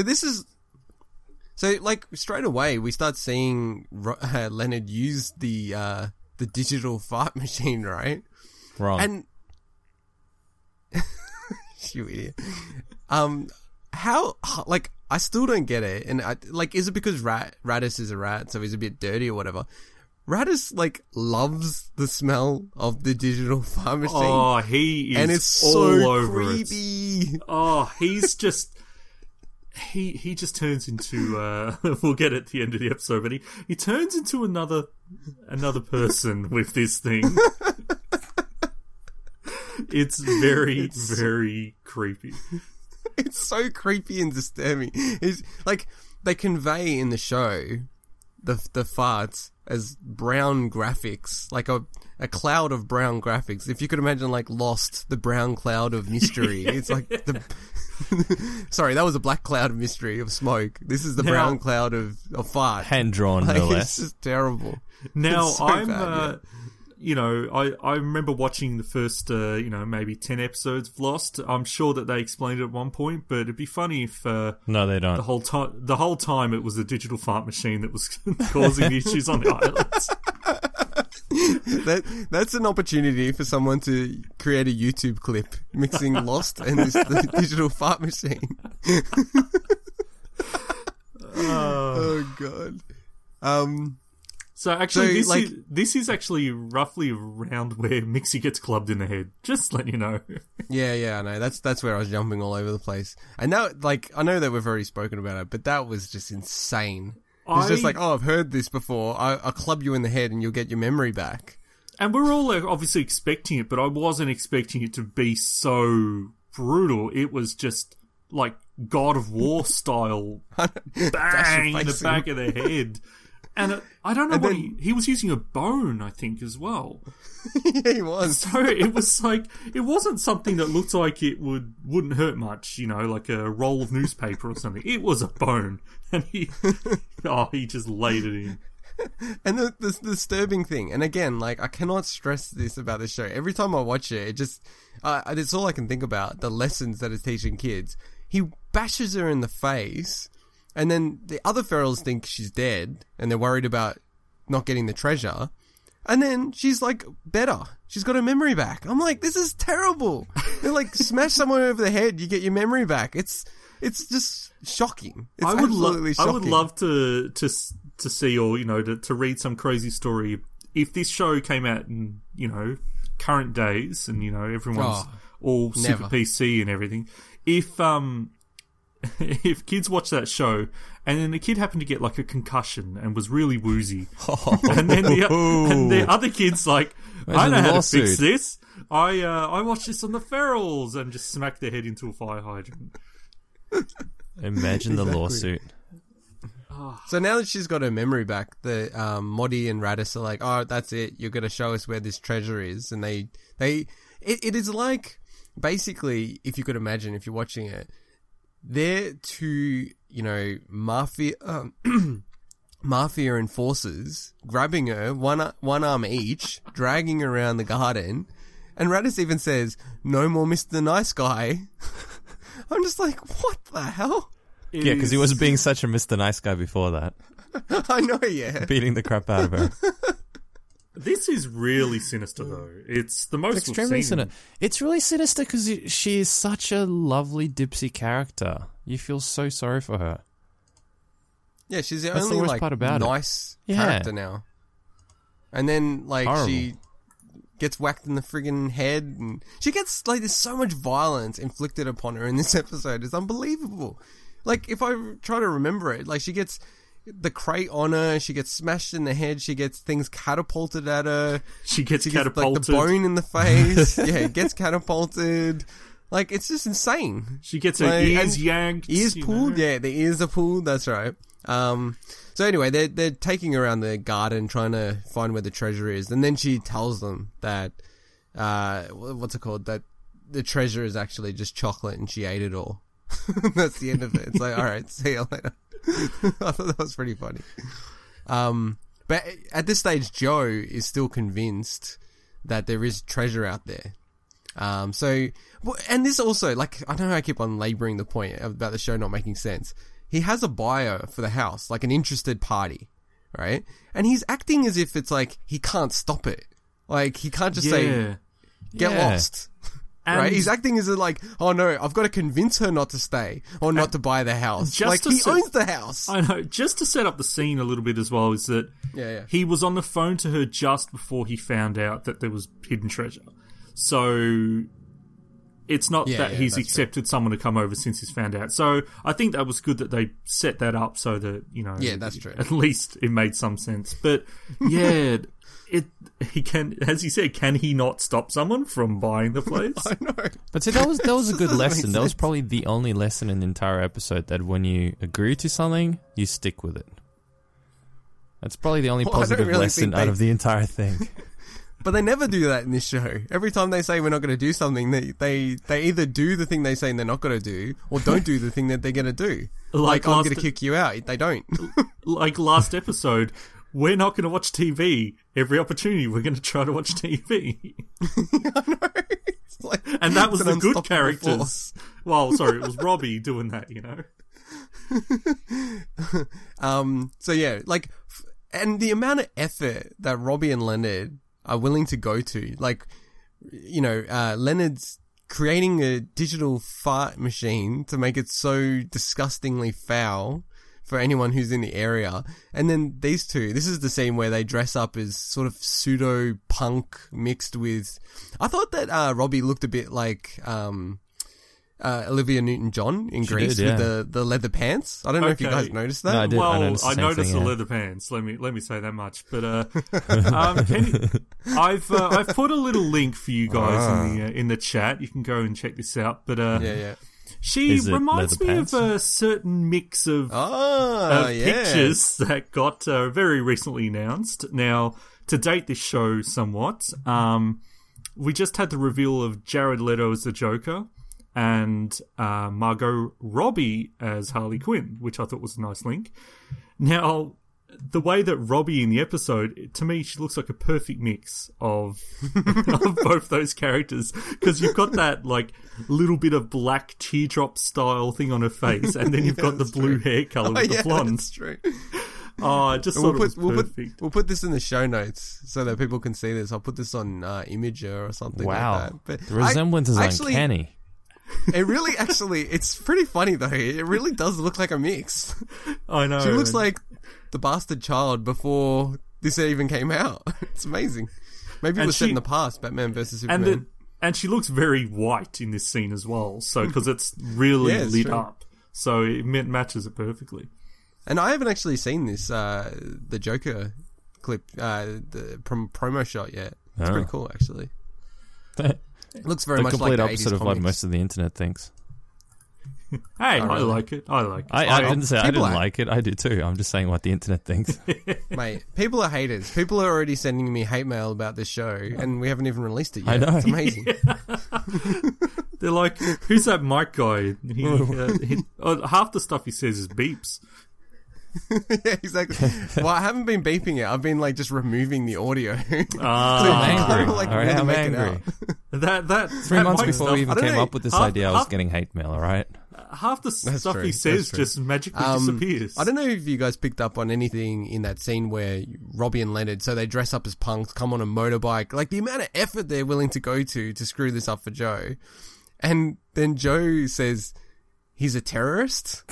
Speaker 4: So like, straight away, we start seeing Leonard use the digital fart machine, right?
Speaker 6: Wrong.
Speaker 4: And... you idiot. how, like, I still don't get it. And, is it because Raditz is a rat, so he's a bit dirty or whatever? Raditz, like, loves the smell of the digital fart machine.
Speaker 5: Oh, he is
Speaker 4: and it's
Speaker 5: all
Speaker 4: so
Speaker 5: over
Speaker 4: creepy.
Speaker 5: it. Oh, he's just... He just turns into... we'll get at the end of the episode, but he turns into another person with this thing. It's very, very creepy.
Speaker 4: It's so creepy and disturbing. It's like they convey in the show the farts as brown graphics, like a cloud of brown graphics. If you could imagine, like, Lost, the brown cloud of mystery. It's like the... Sorry, that was a black cloud of mystery, of smoke. This is the brown cloud of fart.
Speaker 6: Hand-drawn,
Speaker 4: like,
Speaker 6: no less.
Speaker 4: It's just terrible.
Speaker 5: Now,
Speaker 4: so
Speaker 5: I'm...
Speaker 4: bad,
Speaker 5: you know, I remember watching the first, maybe 10 episodes of Lost. I'm sure that they explained it at one point, but it'd be funny if...
Speaker 6: no, they don't.
Speaker 5: The whole time it was a digital fart machine that was causing the issues on the islands.
Speaker 4: That's an opportunity for someone to create a YouTube clip mixing Lost and the digital fart machine. Oh, God.
Speaker 5: So actually, this is actually roughly around where Mixie gets clubbed in the head. Just let you know.
Speaker 4: Yeah, I know. That's where I was jumping all over the place. And now, like, I know that we've already spoken about it, but that was just insane. It's just like, oh, I've heard this before. I'll club you in the head and you'll get your memory back.
Speaker 5: And we're all obviously expecting it, but I wasn't expecting it to be so brutal. It was just like God of War style bang in the back of the head. And I don't know what he was using a bone, I think, as well.
Speaker 4: Yeah, he was.
Speaker 5: So it was like, it wasn't something that looked like it wouldn't hurt much, you know, like a roll of newspaper or something. It was a bone. And he just laid it in.
Speaker 4: And the disturbing thing, and again, like, I cannot stress this about this show. Every time I watch it, it just, it's all I can think about, the lessons that it's teaching kids. He bashes her in the face, and then the other ferals think she's dead, and they're worried about not getting the treasure. And then she's, like, better. She's got her memory back. I'm like, this is terrible. They're like, smash someone over the head, you get your memory back. It's just shocking. It's absolutely shocking.
Speaker 5: I would love to see, or, you know, to read some crazy story. If this show came out in, you know, current days, and, you know, everyone's all super PC and everything. If kids watch that show and then the kid happened to get like a concussion and was really woozy, and then the other kid's like, I know how to fix this. I watched this on the ferals, and just smack their head into a fire hydrant.
Speaker 6: Imagine the lawsuit.
Speaker 4: So now that she's got her memory back, the Modi and Raditz are like, oh, that's it. You're going to show us where this treasure is. And it is like, basically, if you could imagine, if you're watching it, they're two, you know, mafia enforcers grabbing her, one arm each, dragging her around the garden. And Raditz even says, no more Mr. Nice Guy. I'm just like, what the hell?
Speaker 6: Yeah, because he was being such a Mr. Nice Guy before that.
Speaker 4: I know, yeah.
Speaker 6: Beating the crap out of her.
Speaker 5: This is really sinister, though. It's the most
Speaker 6: extremely sinister. It's really sinister because she is such a lovely Dipsy character. You feel so sorry for her.
Speaker 4: Yeah, she's the only like
Speaker 6: part about
Speaker 4: nice character now. And then like she gets whacked in the friggin' head, and she gets like there's so much violence inflicted upon her in this episode. It's unbelievable. Like if I try to remember it, like she gets the crate on her, she gets smashed in the head, she gets things catapulted at her.
Speaker 5: She gets catapulted.
Speaker 4: Like the bone in the face. Yeah, gets catapulted. Like, it's just insane.
Speaker 5: She gets her ears yanked.
Speaker 4: Ears pulled? Yeah, the ears are pulled, that's right. So anyway, they're taking her around the garden trying to find where the treasure is, and then she tells them that, what's it called? That the treasure is actually just chocolate and she ate it all. That's the end of it. It's like, alright, see you later. I thought that was pretty funny. But at this stage, Joe is still convinced that there is treasure out there. And this also, like, I know I keep on labouring the point about the show not making sense. He has a buyer for the house, like an interested party, right? And he's acting as if it's like he can't stop it. Like, he can't just say, get lost. right? He's acting as like, oh no, I've got to convince her not to stay or not to buy the house. Like, he owns the house.
Speaker 5: I know. Just to set up the scene a little bit as well is that he was on the phone to her just before he found out that there was hidden treasure. So it's not that he's accepted someone to come over since he's found out. So I think that was good that they set that up so that, you know...
Speaker 4: Yeah, that's true.
Speaker 5: At least it made some sense. But, yeah... He can, as he said, can he not stop someone from buying the place?
Speaker 4: I know.
Speaker 6: But see, that was a good lesson. That was probably the only lesson in the entire episode, that when you agree to something, you stick with it. That's probably the only positive lesson out of the entire thing.
Speaker 4: But they never do that in this show. Every time they say we're not going to do something, they either do the thing they say they're not going to do, or don't do the thing that they're going to do. Like I'm going to kick you out. They don't.
Speaker 5: Like last episode... We're not going to watch TV. Every opportunity, we're going to try to watch TV.
Speaker 4: I know. Like,
Speaker 5: and that was the good characters. Force. Well, sorry, it was Robbie doing that, you know?
Speaker 4: So yeah, like, and the amount of effort that Robbie and Leonard are willing to go to, like, you know, Leonard's creating a digital fart machine to make it so disgustingly foul for anyone who's in the area. And then these two, this is the scene where they dress up as sort of pseudo punk mixed with, I thought that Robbie looked a bit like Olivia Newton-John in Grease with the leather pants. I don't know if you guys noticed that.
Speaker 6: No, I did.
Speaker 5: Well, I noticed the leather pants. Let me say that much. But I've put a little link for you guys in the chat. You can go and check this out. But she reminds me of a certain mix of pictures that got very recently announced. Now, to date this show somewhat, we just had the reveal of Jared Leto as the Joker and Margot Robbie as Harley Quinn, which I thought was a nice link. Now, the way that Robbie in the episode, to me, she looks like a perfect mix of both those characters, because you've got that like little bit of black teardrop style thing on her face, and then you've got the blue hair color with the blonde.
Speaker 4: That's true.
Speaker 5: Oh, I just thought it was perfect.
Speaker 4: We'll put this in the show notes so that people can see this. I'll put this on Imager or something like that. But
Speaker 6: the resemblance is uncanny.
Speaker 4: It really, it's pretty funny though. It really does look like a mix.
Speaker 5: I know.
Speaker 4: She looks like the bastard child before this even came out. It's amazing. Maybe it was set in the past, Batman versus Superman.
Speaker 5: And she looks very white in this scene as well, so because it's really lit up. So it matches it perfectly.
Speaker 4: And I haven't actually seen this, the Joker clip, the promo shot yet. It's pretty cool, actually. It looks very much like the
Speaker 6: opposite of what most of the internet thinks.
Speaker 5: Hey, I like it. I
Speaker 6: didn't say I didn't like it. I do too. I'm just saying what the internet thinks.
Speaker 4: Mate, people are haters. People are already sending me hate mail about this show, and we haven't even released it yet.
Speaker 6: I know.
Speaker 4: It's amazing.
Speaker 5: They're like, who's that Mike guy? Half the stuff he says is beeps.
Speaker 4: Yeah, exactly. Well, I haven't been beeping it. I've been like just removing the audio.
Speaker 6: I'm angry. All right, I'm angry.
Speaker 5: That
Speaker 6: 3 months before we even came up with this idea, I was getting hate mail. All right.
Speaker 5: Half the stuff he says just magically disappears.
Speaker 4: I don't know if you guys picked up on anything in that scene where Robbie and Leonard, so they dress up as punks, come on a motorbike, like the amount of effort they're willing to go to screw this up for Joe. And then Joe says he's a terrorist.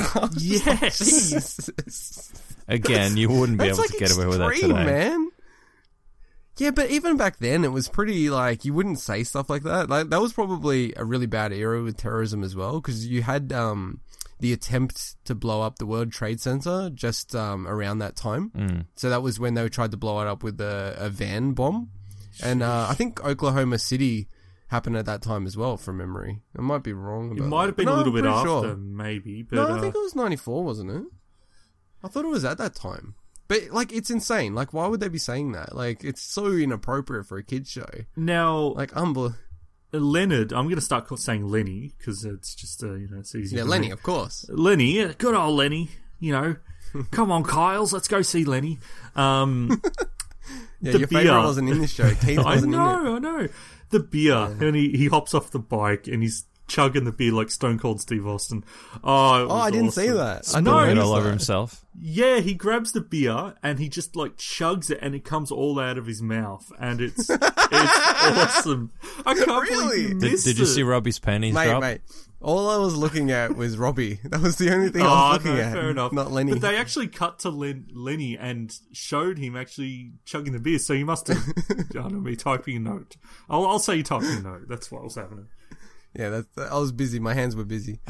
Speaker 5: Yes.
Speaker 6: Again, you wouldn't be able to get away with that today,
Speaker 4: man. Yeah, but even back then, it was pretty, like, you wouldn't say stuff like that. Like, that was probably a really bad era with terrorism as well, because you had the attempt to blow up the World Trade Center just around that time. So that was when they tried to blow it up with a van bomb. And I think Oklahoma City happened at that time as well, from memory. I might be wrong.
Speaker 5: It might have been a little bit after, maybe. But,
Speaker 4: no, I think it was 94, wasn't it? I thought it was at that time. But, like, it's insane. Like, why would they be saying that? Like, it's so inappropriate for a kid's show.
Speaker 5: Now,
Speaker 4: like,
Speaker 5: Leonard, I'm going to start saying Lenny, because it's just, it's easy.
Speaker 4: Yeah, Lenny, of course.
Speaker 5: Lenny, good old Lenny, come on, Kyles, let's go see Lenny.
Speaker 4: Yeah, your favourite wasn't in this show. Keith wasn't in it.
Speaker 5: I know. The beer, and he hops off the bike, and he's chugging the beer like Stone Cold Steve Austin. Oh,
Speaker 4: I didn't see that. I
Speaker 6: Spilling
Speaker 4: know
Speaker 6: it all over himself.
Speaker 5: Yeah, he grabs the beer and he just like chugs it and it comes all out of his mouth and it's awesome. I can't believe you missed
Speaker 6: Did you see Robbie's panties drop?
Speaker 4: Mate, all I was looking at was Robbie. That was the only thing I was looking at.
Speaker 5: Fair enough.
Speaker 4: Not Lenny.
Speaker 5: But they actually cut to Lenny and showed him actually chugging the beer, so he must have, I don't know, typing a note. I'll say he typing a note. That's what was happening.
Speaker 4: Yeah, I was busy. My hands were busy.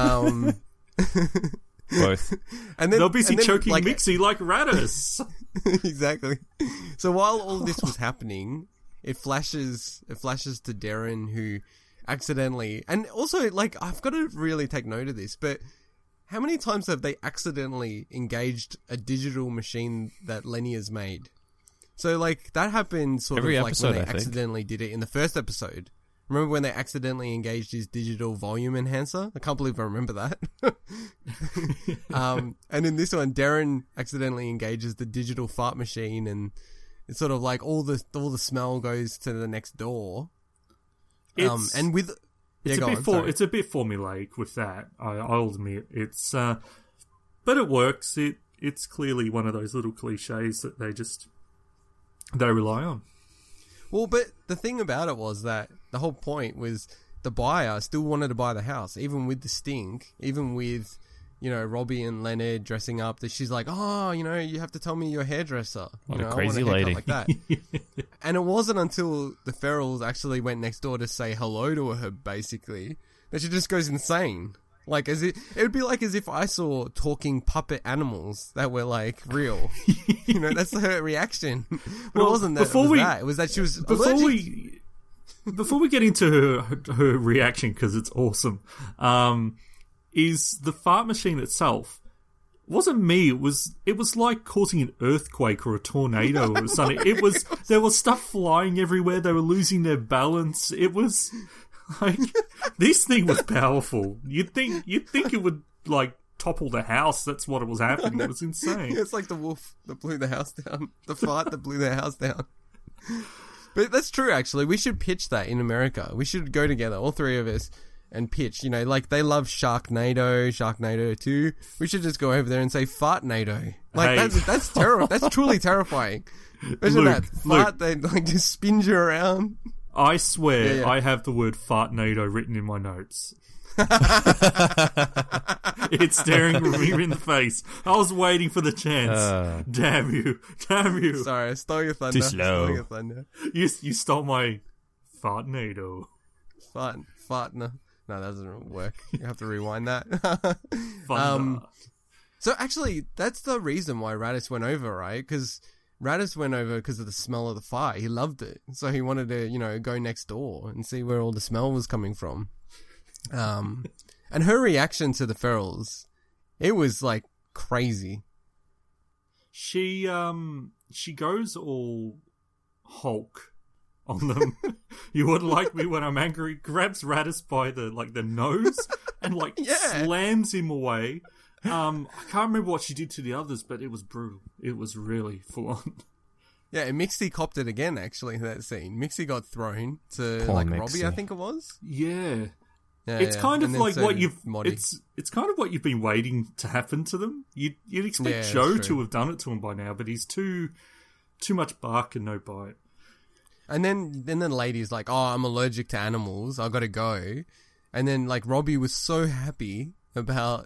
Speaker 6: Both.
Speaker 5: And then, they're busy choking Mixie like Radis.
Speaker 4: Exactly. So while all this was happening, it flashes to Darren, who accidentally, and also, like, I've got to really take note of this, but how many times have they accidentally engaged a digital machine that Lenny has made? So, like, that happened
Speaker 6: every
Speaker 4: of like
Speaker 6: episode,
Speaker 4: when they accidentally did it in the first episode. Remember when they accidentally engaged his digital volume enhancer? I can't believe I remember that. And in this one, Darren accidentally engages the digital fart machine, and it's sort of like all the smell goes to the next door.
Speaker 5: It's
Speaker 4: a
Speaker 5: bit formulaic with that. I'll admit it's, but it works. It's clearly one of those little cliches that they rely on.
Speaker 4: Well, but the thing about it was that the whole point was the buyer still wanted to buy the house, even with the stink, even with, you know, Robbie and Leonard dressing up. That she's like, oh, you know, you have to tell me you're a hairdresser.
Speaker 6: What
Speaker 4: you
Speaker 6: a
Speaker 4: know,
Speaker 6: crazy
Speaker 4: I want a
Speaker 6: lady.
Speaker 4: like that. And it wasn't until the Ferrells actually went next door to say hello to her, basically, that she just goes insane. Like, it would be like as if I saw talking puppet animals that were, like, real. You know, that's her reaction. Well, it wasn't that. It was that she was allergic.
Speaker 5: Before we get into her reaction, because it's awesome, is the fart machine itself. Wasn't me. It was like causing an earthquake or a tornado or something. There was stuff flying everywhere. They were losing their balance. It was like, this thing was powerful. You'd think it would like topple the house. That's what it was happening. It was insane.
Speaker 4: It's like the wolf that blew the house down. The fart that blew their house down. But that's true, actually. We should pitch that in America. We should go together, all three of us, and pitch. You know, like, they love Sharknado 2. We should just go over there and say Fartnado. Like,
Speaker 5: hey.
Speaker 4: that's terrible. That's truly terrifying. Imagine that. Fart, they like just spin you around.
Speaker 5: I swear I have the word Fartnado written in my notes. It's staring me in the face. I was waiting for the chance. Damn you.
Speaker 4: Sorry, I stole your thunder.
Speaker 6: Too slow.
Speaker 5: You stole my Fartnado.
Speaker 4: Fartna. No, that doesn't work. You have to rewind that. So actually, that's the reason why Radis went over, right? Because Radis went over because of the smell of the fire. He loved it. So he wanted to, you know, go next door and see where all the smell was coming from. And her reaction to the Ferrells, it was like crazy.
Speaker 5: She goes all Hulk on them. You wouldn't like me when I'm angry. Grabs Radis by the nose and slams him away. I can't remember what she did to the others, but it was brutal. It was really full on.
Speaker 4: Yeah, and Mixie copped it again, actually, in that scene. Mixie got thrown to,
Speaker 6: Poor
Speaker 4: Robbie,
Speaker 6: Mixie.
Speaker 4: I think it was.
Speaker 5: Yeah.
Speaker 4: Yeah,
Speaker 5: it's kind of
Speaker 4: and then
Speaker 5: like
Speaker 4: so
Speaker 5: what
Speaker 4: did
Speaker 5: you've
Speaker 4: Moddy.
Speaker 5: it's kind of what you've been waiting to happen to them. You'd expect
Speaker 4: Yeah,
Speaker 5: Joe
Speaker 4: that's
Speaker 5: to
Speaker 4: true.
Speaker 5: have done it to him by now, but he's too much bark and no bite.
Speaker 4: And then the lady's like, oh, I'm allergic to animals. I gotta go. And then, like, Robbie was so happy about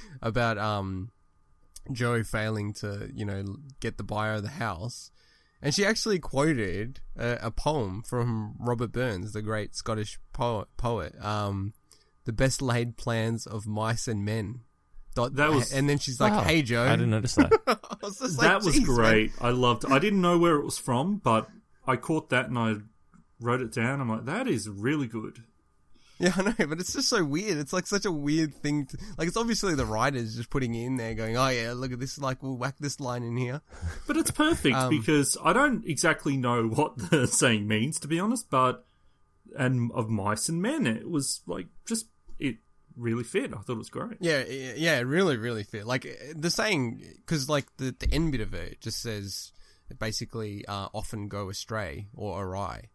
Speaker 4: Joe failing to, you know, get the buyer of the house. And she actually quoted a poem from Robert Burns, the great Scottish poet. The best laid plans of mice and men. And then she's like, hey, Joe.
Speaker 6: I didn't notice that.
Speaker 5: That was great. Man. I loved it. I didn't know where it was from, but I caught that and I wrote it down. I'm like, that is really good.
Speaker 4: Yeah, I know, but it's just so weird. It's like such a weird thing to, like, it's obviously the writers just putting it in there going, oh yeah, look at this, like, we'll whack this line in here.
Speaker 5: But it's perfect because I don't exactly know what the saying means, to be honest, and of mice and men, it was like, it really fit. I thought it was great.
Speaker 4: Yeah, it really, really fit. Like, the saying, because, like, the end bit of it just says, basically, often go astray or awry.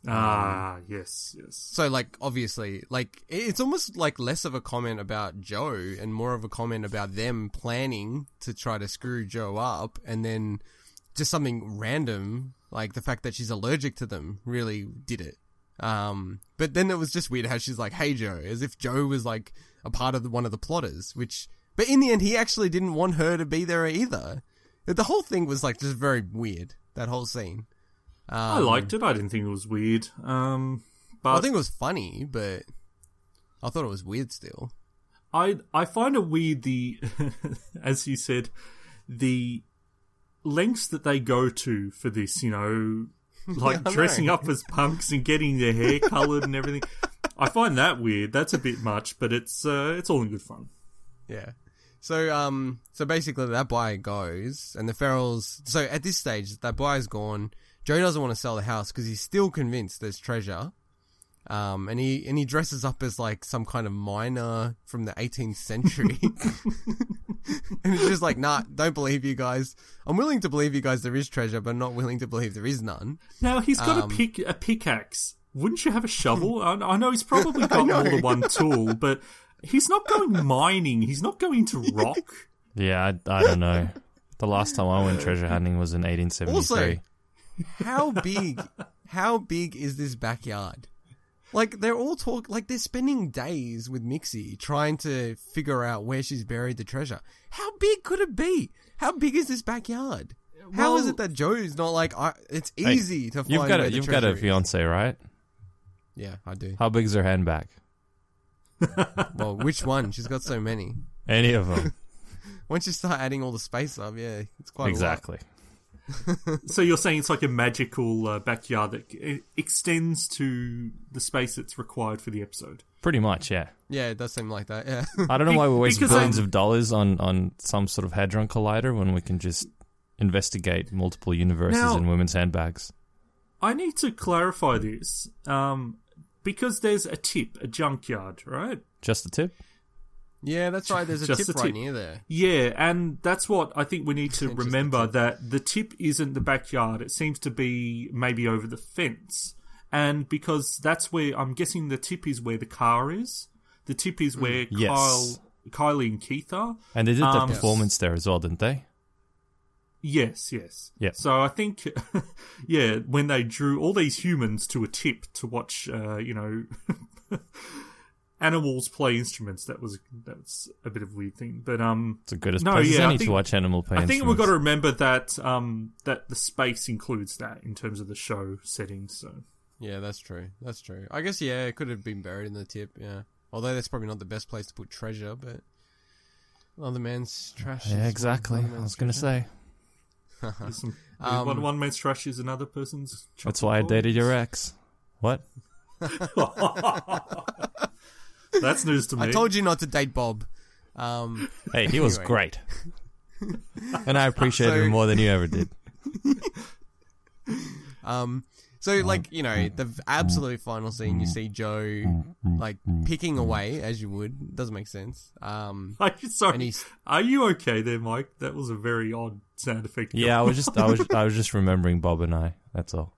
Speaker 5: Yes.
Speaker 4: So, like, obviously, like, it's almost like less of a comment about Joe and more of a comment about them planning to try to screw Joe up, and then just something random, like the fact that she's allergic to them, really did it. But then it was just weird how she's like, "Hey, Joe," as if Joe was like a part of one of the plotters, but in the end, he actually didn't want her to be there either. The whole thing was like just very weird, that whole scene.
Speaker 5: I liked it. I didn't think it was weird. But
Speaker 4: I think it was funny, but I thought it was weird still.
Speaker 5: I find it weird, as you said, the lengths that they go to for this, like dressing up as punks and getting their hair coloured and everything. I find that weird. That's a bit much, but it's all in good fun.
Speaker 4: Yeah. So basically that buyer goes, and the Ferrells. So at this stage, that buyer's gone. Joe doesn't want to sell the house because he's still convinced there's treasure. And he dresses up as like some kind of miner from the 18th century. And he's just like, "Nah, don't believe you guys. I'm willing to believe you guys there is treasure, but not willing to believe there is none."
Speaker 5: Now he's got a pickaxe. Wouldn't you have a shovel? I know he's probably got more than one tool, but he's not going mining. He's not going to rock.
Speaker 6: Yeah, I don't know. The last time I went treasure hunting was in 1873.
Speaker 4: Also, how big is this backyard? Like, they're all they're spending days with Mixie trying to figure out where she's buried the treasure. How big could it be? How big is this backyard? How is it that Joe's not like, it's easy to find where the treasure is?
Speaker 6: You've got a fiance, right?
Speaker 4: Yeah, I do.
Speaker 6: How big's her handbag?
Speaker 4: Well, which one? She's got so many.
Speaker 6: Any of them.
Speaker 4: Once you start adding all the space up, yeah, it's quite
Speaker 6: exactly.
Speaker 4: a lot.
Speaker 5: So you're saying it's like a magical backyard that extends to the space that's required for the episode?
Speaker 6: Pretty much, yeah.
Speaker 4: Yeah, it does seem like that, yeah.
Speaker 6: I don't know why we waste billions of dollars on some sort of Hadron Collider when we can just investigate multiple universes in women's handbags.
Speaker 5: I need to clarify this, because there's a junkyard, right?
Speaker 6: Just a tip?
Speaker 4: Yeah, that's right. There's a tip right near there.
Speaker 5: Yeah, and that's what I think we need to remember, that the tip isn't the backyard. It seems to be maybe over the fence. And because that's where, I'm guessing the tip is where the car is. The tip is where Kylie and Keith are.
Speaker 6: And they did that performance there as well, didn't they?
Speaker 5: Yes.
Speaker 6: Yeah.
Speaker 5: So I think, when they drew all these humans to a tip to watch, animals play instruments, that's a bit of a weird thing. But
Speaker 6: it's a good as place as any to watch animal play instruments.
Speaker 5: I think we've got to remember that that the space includes that in terms of the show settings. So
Speaker 4: yeah, that's true. I guess it could have been buried in the tip. Yeah, although that's probably not the best place to put treasure, but other man's trash.
Speaker 6: Yeah, exactly. I was going to say.
Speaker 5: One man's trash is another person's.
Speaker 6: That's why I dated your ex. What?
Speaker 5: That's news to me.
Speaker 4: I told you not to date Bob.
Speaker 6: Hey, he was great. And I appreciated him more than you ever did.
Speaker 4: So, the absolute final scene, you see Joe, picking away, as you would. Doesn't make sense.
Speaker 5: Sorry. Are you okay there, Mike? That was a very odd sound effect.
Speaker 6: Yeah, I was just remembering Bob and I. That's all.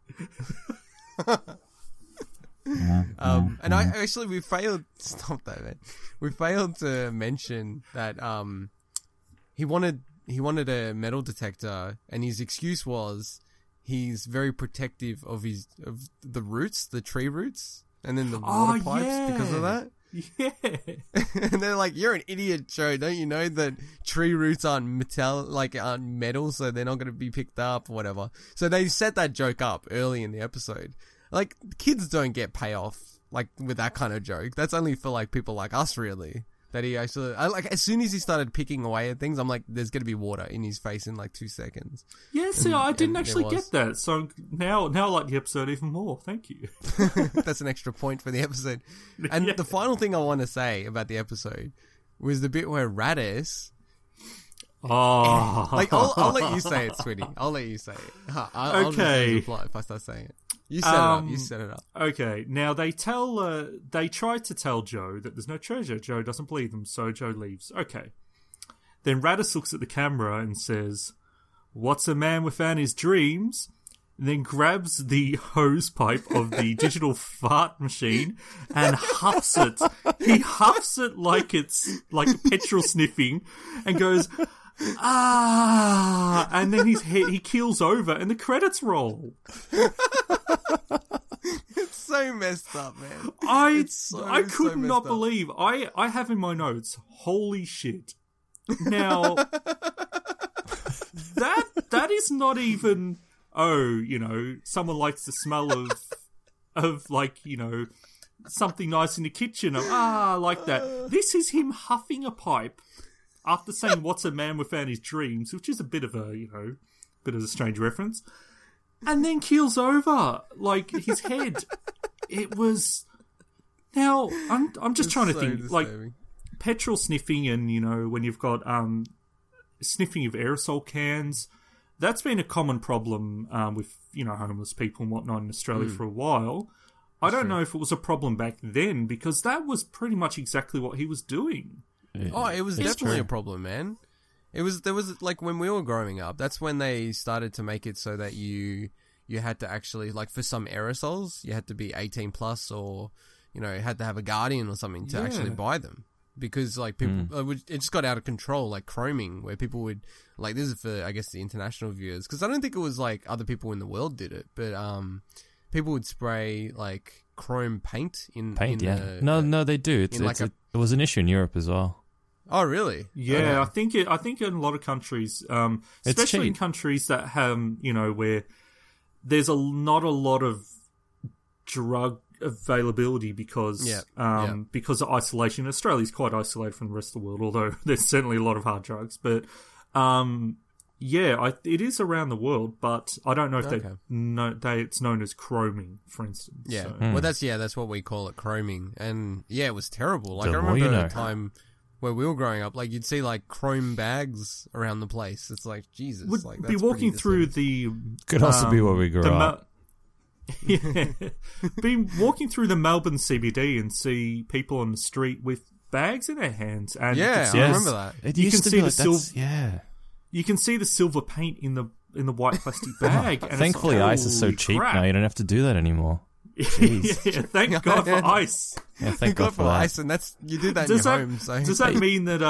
Speaker 4: And we failed. Stop that, man. We failed to mention that he wanted a metal detector, and his excuse was he's very protective of the roots, the tree roots, and then the water pipes because of that.
Speaker 5: Yeah.
Speaker 4: And they're like, "You're an idiot, Joe. Don't you know that tree roots aren't metal, so they're not going to be picked up or whatever." So they set that joke up early in the episode. Like, kids don't get payoff, with that kind of joke. That's only for, people like us, really. That he actually... as soon as he started picking away at things, I'm like, there's going to be water in his face in, 2 seconds.
Speaker 5: Yeah, see, I didn't actually get that. So now I like the episode even more. Thank you.
Speaker 4: That's an extra point for the episode. And the final thing I want to say about the episode was the bit where Radice...
Speaker 5: Oh.
Speaker 4: I'll let you say it, sweetie. I'll let you say it. I'll
Speaker 5: okay.
Speaker 4: Just reply if I start saying it. You set it up.
Speaker 5: Okay. Now they try to tell Joe that there's no treasure. Joe doesn't believe them, so Joe leaves. Okay. Then Radice looks at the camera and says, "What's a man without his dreams?" then grabs the hose pipe of the digital fart machine and huffs it. He huffs it like it's like petrol sniffing and goes, ah, and then he keels over and the credits roll.
Speaker 4: It's so messed up, man.
Speaker 5: I could not believe. I have in my notes, holy shit. Now, that is not even, someone likes the smell of like, something nice in the kitchen. Like that. This is him huffing a pipe after saying, "What's a man without his dreams?" which is a bit of a strange reference. And then keels over, like, his head. It was... Now, I'm just trying to think,
Speaker 4: disturbing.
Speaker 5: like, petrol sniffing and, when you've got sniffing of aerosol cans, that's been a common problem with, homeless people and whatnot in Australia for a while. I don't know if it was a problem back then, because that was pretty much exactly what he was doing.
Speaker 4: Oh, it was definitely a problem, man. There was like when we were growing up, that's when they started to make it so that you had to actually, like, for some aerosols, you had to be 18 plus or, had to have a guardian or something to actually buy them. Because, like, people, it just got out of control, like chroming, where people would, like, this is for, I guess, the international viewers, because I don't think it was, like, other people in the world did it, but, people would spray, like, chrome paint in...
Speaker 6: No, they do. It was an issue in Europe as well.
Speaker 4: Oh, really?
Speaker 5: Yeah, okay. I think in a lot of countries, especially in countries that have, where there's not a lot of drug availability because of isolation. Australia's quite isolated from the rest of the world, although there's certainly a lot of hard drugs. But it is around the world, but I don't know if it's known as chroming, for instance.
Speaker 4: Yeah,
Speaker 5: so.
Speaker 4: Well, that's what we call it, chroming, and it was terrible. Like, I remember a time where we were growing up, like, you'd see, like, chrome bags around the place. It's like, Jesus.
Speaker 5: Would
Speaker 4: like,
Speaker 5: be walking through the...
Speaker 6: Could also be where we grew up.
Speaker 5: Be walking through the Melbourne CBD and see people on the street with bags in their hands. And
Speaker 4: I remember that.
Speaker 5: You can see the silver... You can see the silver paint in the white plastic bag. And
Speaker 6: thankfully, ice is so cheap now, you don't have to do that anymore.
Speaker 5: Thank God for ice.
Speaker 6: Yeah, thank God for that.
Speaker 4: ice, and you do that in your home. So.
Speaker 5: Does that mean that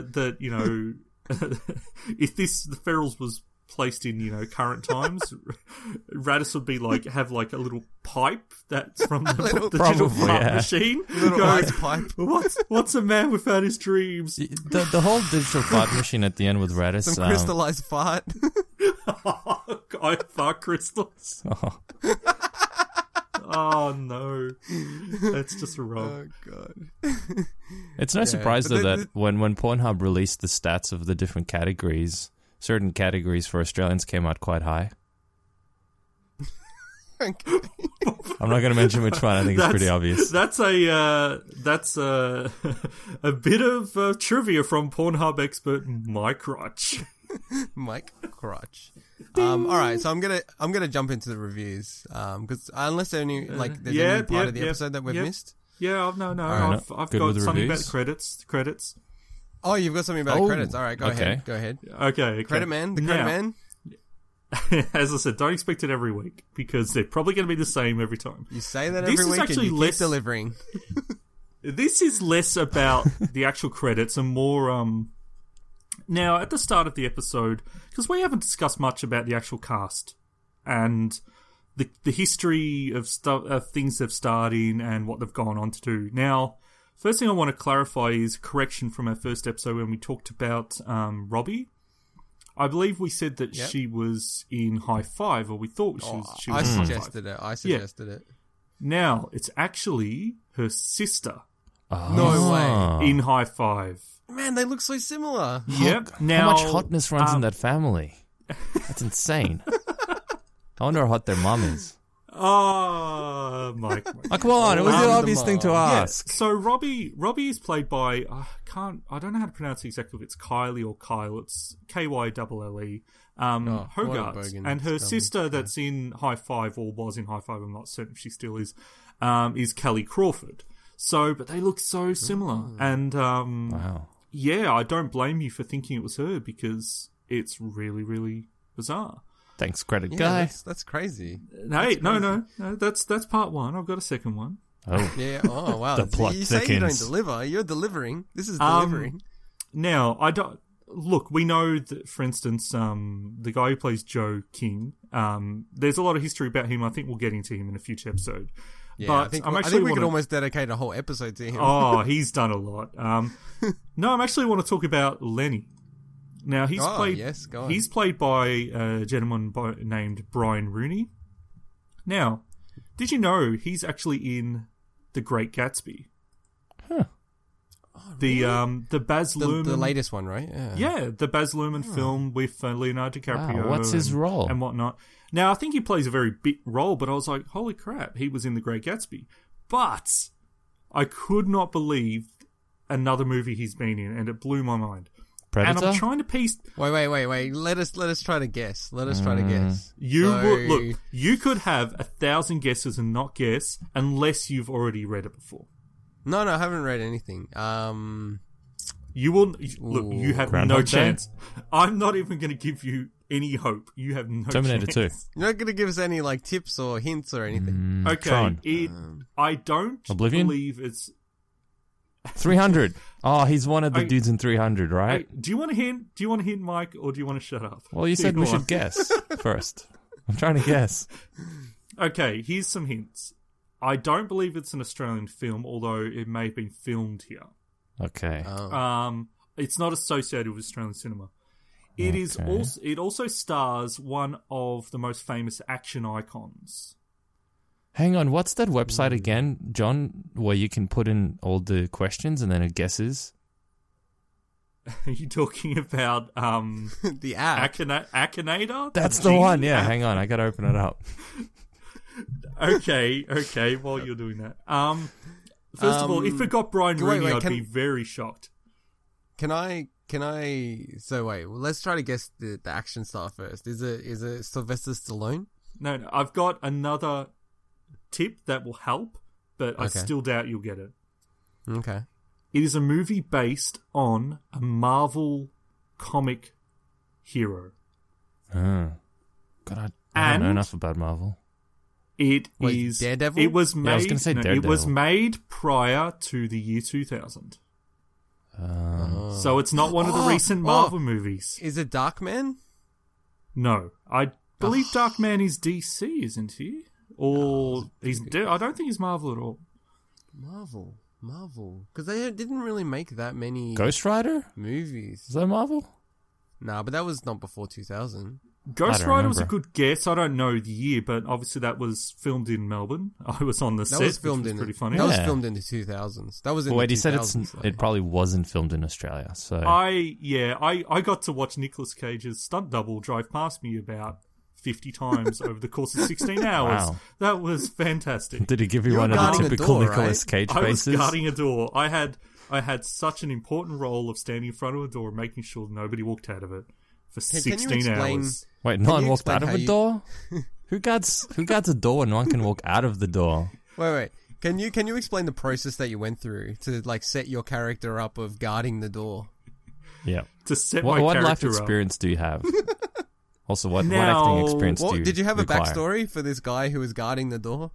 Speaker 5: if the Ferals was placed in current times, Radis would be have a little pipe that's from the digital fart machine.
Speaker 4: Little ice pipe.
Speaker 5: What's a man without his dreams?
Speaker 6: The whole digital fart machine at the end with Radis.
Speaker 4: Some crystallized fart.
Speaker 5: I fart crystals. Oh no, that's just wrong.
Speaker 4: Oh god.
Speaker 6: It's no surprise though that when Pornhub released the stats of the different categories, certain categories for Australians came out quite high. I'm not going to mention which one. I think it's pretty obvious.
Speaker 5: That's a bit of trivia from Pornhub expert Mike Crotch.
Speaker 4: Mike Crotch. All right, so I'm gonna jump into the reviews. Because unless there's any part of the episode that we've missed.
Speaker 5: Yeah, no.
Speaker 6: Right,
Speaker 5: I've got something about the credits. The credits.
Speaker 4: Oh, you've got something about the credits. All right, go ahead.
Speaker 5: Okay.
Speaker 4: Credit man. The credit man.
Speaker 5: As I said, don't expect it every week because they're probably going to be the same every time.
Speaker 4: You say that every week and you keep delivering.
Speaker 5: This is less about the actual credits and more... Now, at the start of the episode, because we haven't discussed much about the actual cast and the history of things they've starred in and what they've gone on to do. Now, first thing I want to clarify is correction from our first episode when we talked about Robbie. I believe we said that she was in High Five, or we thought she was in High Five.
Speaker 4: I suggested it.
Speaker 5: Now, it's actually her sister.
Speaker 6: Oh.
Speaker 4: No way.
Speaker 5: In High Five.
Speaker 4: Man, they look so similar.
Speaker 5: Yep.
Speaker 6: How much hotness runs in that family? That's insane. I wonder how hot their mom is.
Speaker 5: Oh, Mike.
Speaker 6: Oh, come on. It was the obvious thing to ask.
Speaker 5: Yeah, so Robbie is played by, I don't know how to pronounce it exactly if it's Kylie or Kyle. It's Kylle. Hogarth. And her sister that's in High Five, or was in High Five, I'm not certain if she still is Kelly Crawford. So, but they look so similar. And,
Speaker 6: wow.
Speaker 5: Yeah, I don't blame you for thinking it was her because it's really, really bizarre.
Speaker 6: Thanks, credit
Speaker 4: Yeah,
Speaker 6: guy.
Speaker 4: that's crazy.
Speaker 5: Hey, no, that's part one. I've got a second one.
Speaker 6: Oh,
Speaker 4: Yeah. Oh wow.
Speaker 6: The plot
Speaker 4: you say you don't
Speaker 6: thickens.
Speaker 4: deliver. You're delivering. This is delivering.
Speaker 5: Now, I don't look. We know that, for instance, the guy who plays Joe King. There's a lot of history about him. I think we'll get into him in a future episode.
Speaker 4: Yeah,
Speaker 5: but
Speaker 4: I think
Speaker 5: I'm
Speaker 4: I
Speaker 5: actually
Speaker 4: think we could
Speaker 5: wanna-
Speaker 4: almost dedicate a whole episode to him.
Speaker 5: Oh, he's done a lot. No, I'm actually want to talk about Lenny. Now he's played.
Speaker 4: Yes, go on.
Speaker 5: He's played by a gentleman named Brian Rooney. Now, did you know he's actually in The Great Gatsby?
Speaker 6: Huh.
Speaker 5: The Baz Luhrmann,
Speaker 4: the latest one, right?
Speaker 5: yeah, the Baz Luhrmann film with Leonardo DiCaprio.
Speaker 6: Wow, what's his role?
Speaker 5: and whatnot? Now I think he plays a very big role, but I was like, holy crap, he was in The Great Gatsby. But I could not believe another movie he's been in, and it blew my mind.
Speaker 6: Predator?
Speaker 5: And I'm trying to piece.
Speaker 4: Wait. Let us try to guess. Let us try to guess.
Speaker 5: You
Speaker 4: So-
Speaker 5: would look. You could have 1,000 guesses and not guess unless you've already read it before.
Speaker 4: No, I haven't read anything.
Speaker 5: You will look. You have
Speaker 6: Groundhog
Speaker 5: no
Speaker 6: Day?
Speaker 5: chance. I'm not even going to give you any hope. You have no
Speaker 6: Terminator
Speaker 5: chance.
Speaker 6: 2.
Speaker 4: You're not going to give us any like tips or hints or anything.
Speaker 5: Okay.
Speaker 6: Tron.
Speaker 5: I don't
Speaker 6: Oblivion?
Speaker 5: believe it's.
Speaker 6: 300. Oh, he's one of the
Speaker 5: I-
Speaker 6: dudes in 300, right?
Speaker 5: Hey, do you want a hint? Do you want a hint, Mike, or do you want to shut up?
Speaker 6: Well, you said we
Speaker 5: Either
Speaker 6: should
Speaker 5: one.
Speaker 6: guess first. I'm trying to guess.
Speaker 5: Okay, here's some hints. I don't believe it's an Australian film, although it may have been filmed here.
Speaker 6: Okay.
Speaker 5: It's not associated with Australian cinema. It is
Speaker 6: Okay.
Speaker 5: also. It also stars one of the most famous action icons.
Speaker 6: Hang on, what's that website again, John, where you can put in all the questions and then it guesses?
Speaker 5: Are you talking about
Speaker 4: The app.
Speaker 5: Akinator?
Speaker 6: That's the one. Yeah, hang on, I gotta open it up.
Speaker 5: Okay. While you're doing that, first of all, if it got Brian
Speaker 4: wait,
Speaker 5: Rooney, I'd
Speaker 4: can-
Speaker 5: be very shocked.
Speaker 4: Can I? So wait. Well, let's try to guess the action star first. Is it Sylvester Stallone?
Speaker 5: No, I've got another tip that will help, but I
Speaker 4: Okay.
Speaker 5: still doubt you'll get it.
Speaker 4: Okay.
Speaker 5: It is a movie based on a Marvel comic hero.
Speaker 6: God, I don't know
Speaker 5: And-
Speaker 6: enough about Marvel.
Speaker 5: It
Speaker 4: Wait,
Speaker 5: is
Speaker 4: Daredevil?
Speaker 5: It was made.
Speaker 6: Yeah, I was gonna say
Speaker 5: It was
Speaker 6: Daredevil.
Speaker 5: made prior to the year 2000. So it's not one of the recent Marvel movies.
Speaker 4: Is it Darkman?
Speaker 5: No, I believe Darkman is DC, isn't he? Or I don't think he's Marvel at all.
Speaker 4: Marvel. Because they didn't really make that many
Speaker 6: Ghost Rider?
Speaker 4: movies.
Speaker 6: Is that Marvel?
Speaker 4: Nah, but that was not before 2000.
Speaker 5: Ghost
Speaker 6: don't
Speaker 5: Rider was a
Speaker 6: remember.
Speaker 5: good guess. I don't know the year, but obviously that was filmed in Melbourne. I was on the
Speaker 4: That
Speaker 5: set,
Speaker 4: was filmed
Speaker 5: which was
Speaker 4: in
Speaker 5: pretty funny.
Speaker 4: That was
Speaker 6: Yeah.
Speaker 4: filmed in the 2000s. That was in
Speaker 6: Well, wait,
Speaker 4: the
Speaker 6: he said
Speaker 4: 2000s.
Speaker 6: it probably wasn't filmed in Australia, so...
Speaker 5: I got to watch Nicolas Cage's stunt double drive past me about 50 times over the course of 16 hours.
Speaker 6: Wow.
Speaker 5: That was fantastic.
Speaker 6: Did he give you
Speaker 4: You were
Speaker 6: one of the
Speaker 4: guarding a
Speaker 6: typical
Speaker 4: door,
Speaker 6: Nicolas
Speaker 4: right?
Speaker 6: Cage
Speaker 5: I was
Speaker 6: faces?
Speaker 5: guarding a door. I had such an important role of standing in front of a door and making sure nobody walked out of it for
Speaker 4: Can you
Speaker 5: 16
Speaker 4: explain-
Speaker 5: hours.
Speaker 6: Wait,
Speaker 4: Can
Speaker 6: no one
Speaker 4: you
Speaker 6: walked
Speaker 4: explain
Speaker 6: out of
Speaker 4: how
Speaker 6: a
Speaker 4: you-
Speaker 6: door? Who guards a door when no one can walk out of the door?
Speaker 4: Wait. Can you explain the process that you went through to like set your character up of guarding the door?
Speaker 6: Yeah.
Speaker 5: To set
Speaker 6: What
Speaker 5: my
Speaker 6: life
Speaker 5: character up.
Speaker 6: experience do you have? Also, what
Speaker 5: Now-
Speaker 6: acting experience
Speaker 4: What,
Speaker 6: do you
Speaker 4: did you have
Speaker 6: require?
Speaker 4: a backstory for this guy who was guarding the door?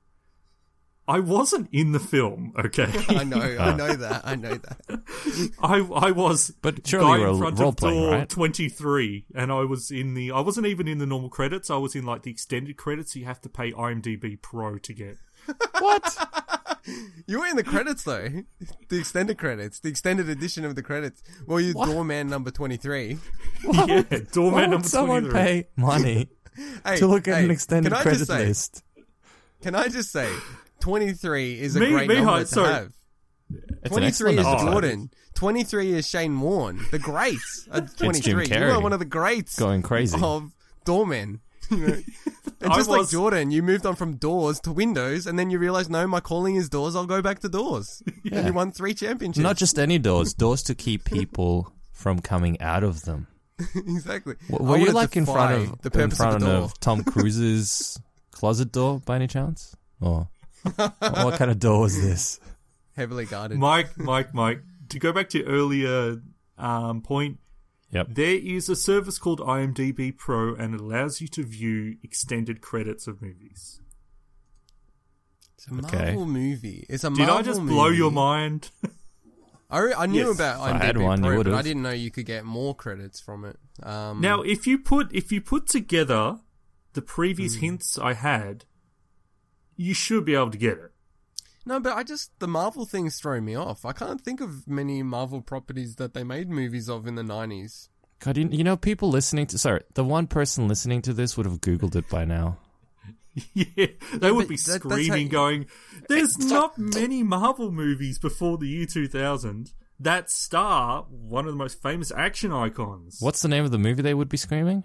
Speaker 5: I wasn't in the film, okay?
Speaker 4: I know that.
Speaker 5: I was
Speaker 6: But
Speaker 5: the
Speaker 6: surely
Speaker 5: guy
Speaker 6: you were
Speaker 5: in front of
Speaker 6: role-playing,
Speaker 5: door
Speaker 6: right?
Speaker 5: 23, and I wasn't even in the normal credits. I was in like the extended credits. You have to pay IMDb Pro to get.
Speaker 6: What?
Speaker 4: You were in the credits though. The extended credits, the extended edition of the credits. Well, you doorman number 23.
Speaker 5: Yeah,
Speaker 6: Why
Speaker 5: doorman
Speaker 6: would
Speaker 5: number
Speaker 6: someone
Speaker 5: 23.
Speaker 6: pay money
Speaker 4: Hey,
Speaker 6: to look at
Speaker 4: hey,
Speaker 6: an extended
Speaker 4: can I
Speaker 6: credit
Speaker 4: just say-
Speaker 6: list?
Speaker 4: Can I just say, 23 is a
Speaker 5: Me-
Speaker 4: great
Speaker 5: me,
Speaker 4: number
Speaker 5: hi,
Speaker 4: to
Speaker 5: sorry.
Speaker 4: have.
Speaker 6: It's an
Speaker 4: 23
Speaker 6: excellent
Speaker 4: is
Speaker 6: number.
Speaker 4: Jordan. 23 is Shane Warne. The greats at 23. You
Speaker 6: Carrey.
Speaker 4: are one of the greats
Speaker 6: Going crazy.
Speaker 4: of doormen. You know? And just like
Speaker 5: was-
Speaker 4: Jordan, you moved on from doors to windows, and then you realized, no, my calling is doors, I'll go back to doors. And you won 3 championships.
Speaker 6: Not just any doors to keep people from coming out of them.
Speaker 4: Exactly.
Speaker 6: Were
Speaker 4: I
Speaker 6: you
Speaker 4: wanna
Speaker 6: like in front
Speaker 4: defy
Speaker 6: of
Speaker 4: the purpose of the door.
Speaker 6: Tom Cruise's closet door by any chance? Or what kind of door was this?
Speaker 4: Heavily guarded.
Speaker 5: Mike. To go back to your earlier point,
Speaker 6: Yep.
Speaker 5: There is a service called IMDb Pro, and it allows you to view extended credits of movies.
Speaker 4: It's a Marvel movie. It's a
Speaker 5: Did
Speaker 4: Marvel
Speaker 5: I just
Speaker 4: movie.
Speaker 5: blow your mind?
Speaker 4: I knew
Speaker 5: Yes.
Speaker 4: about
Speaker 6: If I had
Speaker 4: IMDb
Speaker 6: one, you
Speaker 4: Pro, but
Speaker 6: would've.
Speaker 4: I didn't know you could get more credits from it.
Speaker 5: Now, if you put together the previous hints I had, you should be able to get it.
Speaker 4: No, but the Marvel thing's throwing me off. I can't think of many Marvel properties that they made movies of in the 90s.
Speaker 6: God, you know, people listening to... Sorry, the one person listening to this would have Googled it by now.
Speaker 5: Yeah, they would
Speaker 4: but
Speaker 5: be
Speaker 4: that's
Speaker 5: screaming, going, there's not many Marvel movies before the year 2000 that star one of the most famous action icons.
Speaker 6: What's the name of the movie they would be screaming?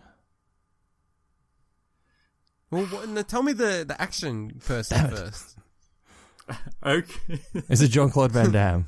Speaker 4: Well, tell me the action person first.
Speaker 5: Okay.
Speaker 6: Is it Jean-Claude Van Damme?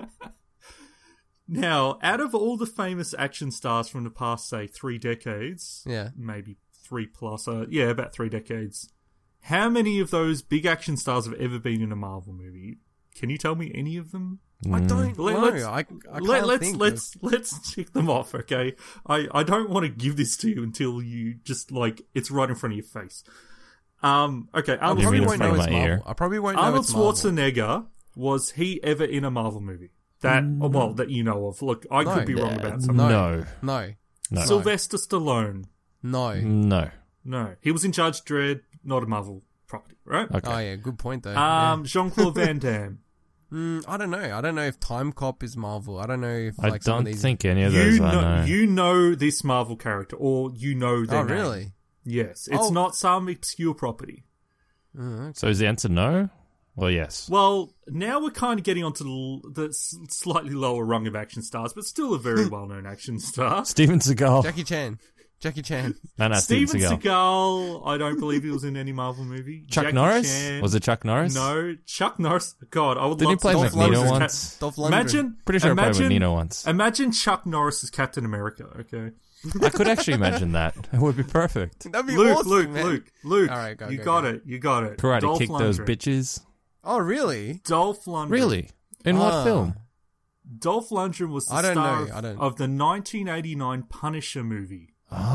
Speaker 5: Now, out of all the famous action stars from the past, say, 3 decades,
Speaker 4: Yeah.
Speaker 5: maybe 3 plus, about 3 decades, how many of those big action stars have ever been in a Marvel movie? Can you tell me any of them?
Speaker 4: I don't know. I can't think.
Speaker 5: Let's check them off, okay? I don't want to give this to you until you just, it's right in front of your face. Okay,
Speaker 4: I
Speaker 5: Arnold
Speaker 4: probably
Speaker 6: in
Speaker 4: won't
Speaker 6: front
Speaker 4: know
Speaker 6: of
Speaker 4: it's
Speaker 6: my ear.
Speaker 4: Marvel. I probably won't know
Speaker 5: Arnold
Speaker 4: it's Marvel.
Speaker 5: Schwarzenegger, was he ever in a Marvel movie? That you know of. Look, I could be wrong about something.
Speaker 6: No.
Speaker 4: No.
Speaker 5: Sylvester Stallone.
Speaker 4: No.
Speaker 6: No.
Speaker 5: No. He was in Judge Dredd, not a Marvel property, right?
Speaker 6: Okay.
Speaker 4: Oh, yeah, good point, though.
Speaker 5: Jean-Claude Van Damme.
Speaker 4: I don't know. I don't know if Time Cop is Marvel. I don't know if,
Speaker 6: I
Speaker 4: some of
Speaker 6: don't
Speaker 4: these...
Speaker 6: think any of those I know.
Speaker 5: You know this Marvel character, or you know their name.
Speaker 4: really?
Speaker 5: Yes. It's not some obscure property.
Speaker 6: So is the answer no? Well, yes.
Speaker 5: Well, now we're kind of getting onto the slightly lower rung of action stars, but still a very well-known action star.
Speaker 6: Steven Seagal.
Speaker 4: Jackie Chan.
Speaker 6: No,
Speaker 5: Steven
Speaker 6: Seagal.
Speaker 5: Seagal, I don't believe he was in any Marvel movie.
Speaker 6: Chuck
Speaker 5: Jackie
Speaker 6: Norris?
Speaker 5: Chan,
Speaker 6: Was it Chuck Norris?
Speaker 5: No, Chuck Norris. God, I would
Speaker 6: Didn't he
Speaker 5: love
Speaker 6: play
Speaker 5: to...
Speaker 6: Magneto
Speaker 5: Dolph
Speaker 6: once?
Speaker 4: Dolph Lundgren.
Speaker 5: Imagine...
Speaker 6: Pretty sure I played Magneto once.
Speaker 5: Imagine Chuck Norris as Captain America, okay?
Speaker 6: I could actually imagine that. It would be perfect.
Speaker 4: That'd be
Speaker 5: Luke,
Speaker 4: awesome, man.
Speaker 5: Luke.
Speaker 4: All right, go,
Speaker 5: you
Speaker 4: go,
Speaker 5: got
Speaker 4: go.
Speaker 5: it. You got it.
Speaker 6: Karate
Speaker 5: Dolph
Speaker 6: kick those
Speaker 5: Lundgren.
Speaker 6: bitches.
Speaker 4: Oh, really?
Speaker 5: Dolph Lundgren.
Speaker 6: Really? In what film?
Speaker 5: Dolph Lundgren was the
Speaker 4: I don't
Speaker 5: star
Speaker 4: know, I don't-
Speaker 5: of the 1989 Punisher movie.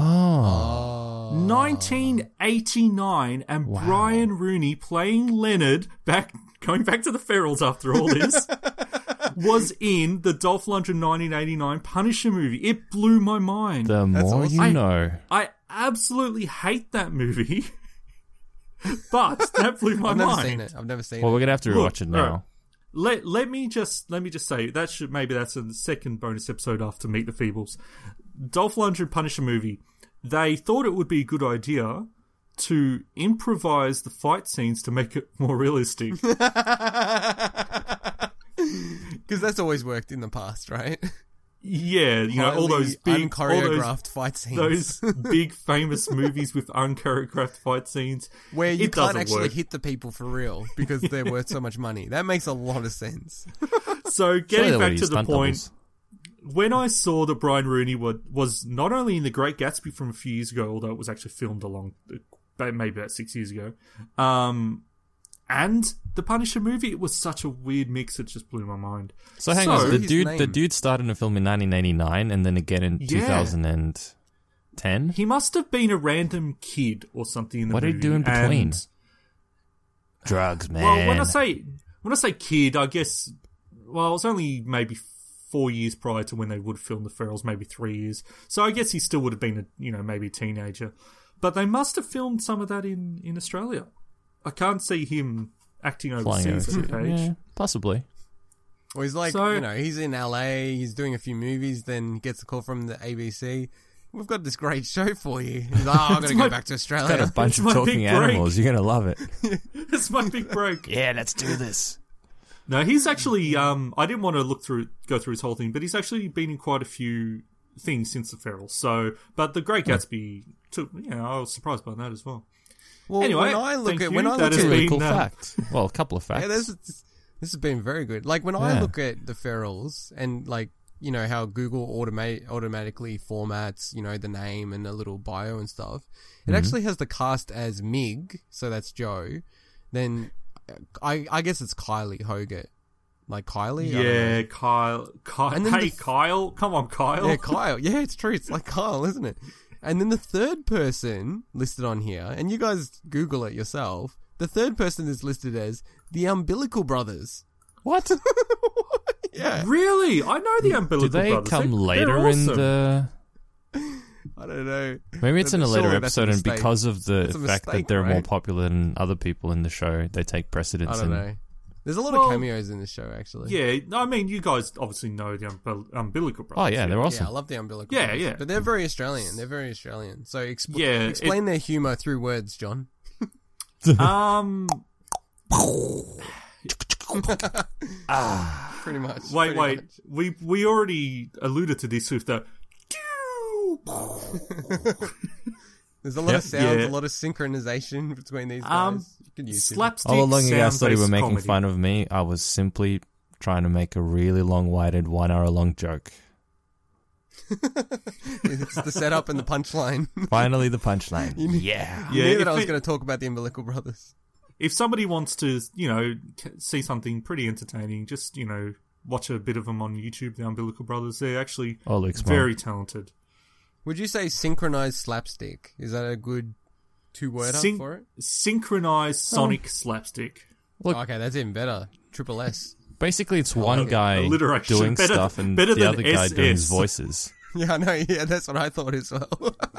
Speaker 6: Oh.
Speaker 5: 1989, and
Speaker 6: Wow.
Speaker 5: Brian Rooney playing Leonard, going back to the Ferals after all this, was in the Dolph Lundgren 1989 Punisher movie. It blew my mind.
Speaker 6: The more
Speaker 4: awesome.
Speaker 6: you know.
Speaker 5: I absolutely hate that movie, but that blew my
Speaker 4: I've
Speaker 5: mind.
Speaker 4: never seen it. I've never seen
Speaker 6: Well,
Speaker 4: it.
Speaker 6: we're going to have to
Speaker 5: Look,
Speaker 6: rewatch it now.
Speaker 5: Let me just say that's a second bonus episode after Meet the Feebles. Dolph Lundgren Punisher movie. They thought it would be a good idea to improvise the fight scenes to make it more realistic.
Speaker 4: Because that's always worked in the past, right?
Speaker 5: Yeah, you know, all
Speaker 4: Highly
Speaker 5: those big
Speaker 4: unchoreographed fight scenes.
Speaker 5: those big famous movies with unchoreographed fight scenes
Speaker 4: where you
Speaker 5: it
Speaker 4: can't
Speaker 5: doesn't
Speaker 4: actually
Speaker 5: work.
Speaker 4: hit the people for real because they're worth so much money. That makes a lot of sense.
Speaker 5: So
Speaker 6: Surely
Speaker 5: getting
Speaker 6: they would
Speaker 5: back
Speaker 6: use
Speaker 5: to the
Speaker 6: stunt
Speaker 5: point,
Speaker 6: doubles.
Speaker 5: when I saw that Brian Rooney was not only in The Great Gatsby from a few years ago, although it was actually filmed maybe about 6 years ago, and the Punisher movie, it was such a weird mix, it just blew my mind.
Speaker 6: So hang on, the
Speaker 4: his
Speaker 6: dude
Speaker 4: name-
Speaker 6: started a film in 1989 and then again in
Speaker 5: Yeah.
Speaker 6: 2010.
Speaker 5: He must have been a random kid or something in the
Speaker 6: What
Speaker 5: movie.
Speaker 6: did he do in between?
Speaker 5: and-
Speaker 6: Drugs, man.
Speaker 5: Well, when I say kid, I guess, well, it was only maybe 4 years prior to when they would film the Ferals, maybe 3 years. So I guess he still would have been maybe a teenager. But they must have filmed some of that in Australia. I can't see him acting
Speaker 6: Flying
Speaker 5: overseas at
Speaker 6: over.
Speaker 5: that age.
Speaker 6: Yeah, possibly.
Speaker 4: Or he's like,
Speaker 5: So-
Speaker 4: he's in LA, he's doing a few movies, then gets a call from the ABC. We've got this great show for you. He's like, I'm going to
Speaker 5: my-
Speaker 4: go back to Australia.
Speaker 6: Got a bunch of
Speaker 5: my
Speaker 6: talking
Speaker 5: big break.
Speaker 6: animals. You're going to love it.
Speaker 5: That's my big break.
Speaker 6: Yeah, let's do this.
Speaker 5: No, he's actually, I didn't want to go through his whole thing, but he's actually been in quite a few things since the Ferals. So, but The Great Gatsby, I was surprised by that as well.
Speaker 4: Well,
Speaker 5: Anyway,
Speaker 4: when I look
Speaker 5: thank
Speaker 4: at
Speaker 5: you.
Speaker 4: when I
Speaker 5: That
Speaker 4: look
Speaker 6: That's
Speaker 5: has
Speaker 6: a
Speaker 4: at
Speaker 6: really
Speaker 5: been,
Speaker 6: cool fact. Well, a couple of facts.
Speaker 4: yeah, this has been very good. Like when I look at the Ferals and how Google automatically formats the name and a little bio and stuff. It actually has the cast as Mig, so that's Joe. Then I guess it's Kylie Hogarth. Like Kylie? I don't
Speaker 5: Yeah,
Speaker 4: know.
Speaker 5: Kyle.
Speaker 4: And then
Speaker 5: Hey, Kyle. Come on, Kyle.
Speaker 4: Yeah, Kyle. Yeah, it's true. It's like Kyle, isn't it? And then the third person listed on here, and you guys Google it yourself, the third person is listed as the Umbilical Brothers.
Speaker 6: What?
Speaker 4: Yeah.
Speaker 5: Really? I know the Umbilical
Speaker 6: Do they
Speaker 5: Brothers.
Speaker 6: come
Speaker 5: They're
Speaker 6: later in
Speaker 5: awesome.
Speaker 6: the...
Speaker 4: I don't know.
Speaker 6: Maybe it's in a later
Speaker 4: Surely that's a
Speaker 6: episode, and
Speaker 4: mistake.
Speaker 6: because of the
Speaker 4: That's a
Speaker 6: fact
Speaker 4: mistake,
Speaker 6: that they're more
Speaker 4: right?
Speaker 6: popular than other people in the show, they take precedence.
Speaker 4: I don't know. There's a lot
Speaker 5: Well,
Speaker 4: of cameos in this show, actually.
Speaker 5: Yeah, I mean, you guys obviously know the Umbilical Brothers.
Speaker 6: Oh yeah, they're
Speaker 4: Yeah,
Speaker 6: awesome.
Speaker 4: I love the Umbilical
Speaker 5: Yeah,
Speaker 4: Brothers.
Speaker 5: yeah.
Speaker 4: But they're very Australian. So
Speaker 5: Yeah,
Speaker 4: explain their humour through words, John. Pretty much.
Speaker 5: Wait.
Speaker 4: pretty much.
Speaker 5: We already alluded to this with the.
Speaker 4: There's a lot of sounds,
Speaker 5: Yeah.
Speaker 4: a lot of synchronization between these guys. You can use it.
Speaker 5: Slapstick.
Speaker 6: All along you guys thought you were
Speaker 5: sound-based
Speaker 6: making
Speaker 5: comedy.
Speaker 6: fun of me. I was simply trying to make a really long-winded 1 hour long joke.
Speaker 4: It's the setup and the punchline.
Speaker 6: Finally, the punchline.
Speaker 4: Yeah.
Speaker 5: Yeah,
Speaker 4: You knew that
Speaker 5: if
Speaker 4: I was
Speaker 5: it-
Speaker 4: going to talk about the Umbilical Brothers.
Speaker 5: If somebody wants to, see something pretty entertaining, just, watch a bit of them on YouTube, the Umbilical Brothers. They're actually
Speaker 6: Oh, Luke Small.
Speaker 5: very talented.
Speaker 4: Would you say synchronized slapstick? Is that a good two-word up for it?
Speaker 5: Synchronized sonic slapstick.
Speaker 6: Look-
Speaker 4: Okay, that's even better. Triple S.
Speaker 6: Basically, it's one guy
Speaker 5: Alliteration.
Speaker 6: doing
Speaker 5: Better-
Speaker 6: stuff and
Speaker 5: better
Speaker 6: the
Speaker 5: than
Speaker 6: other guy doing his
Speaker 5: SS.
Speaker 6: voices.
Speaker 4: Yeah, I know. Yeah, that's what I thought as well.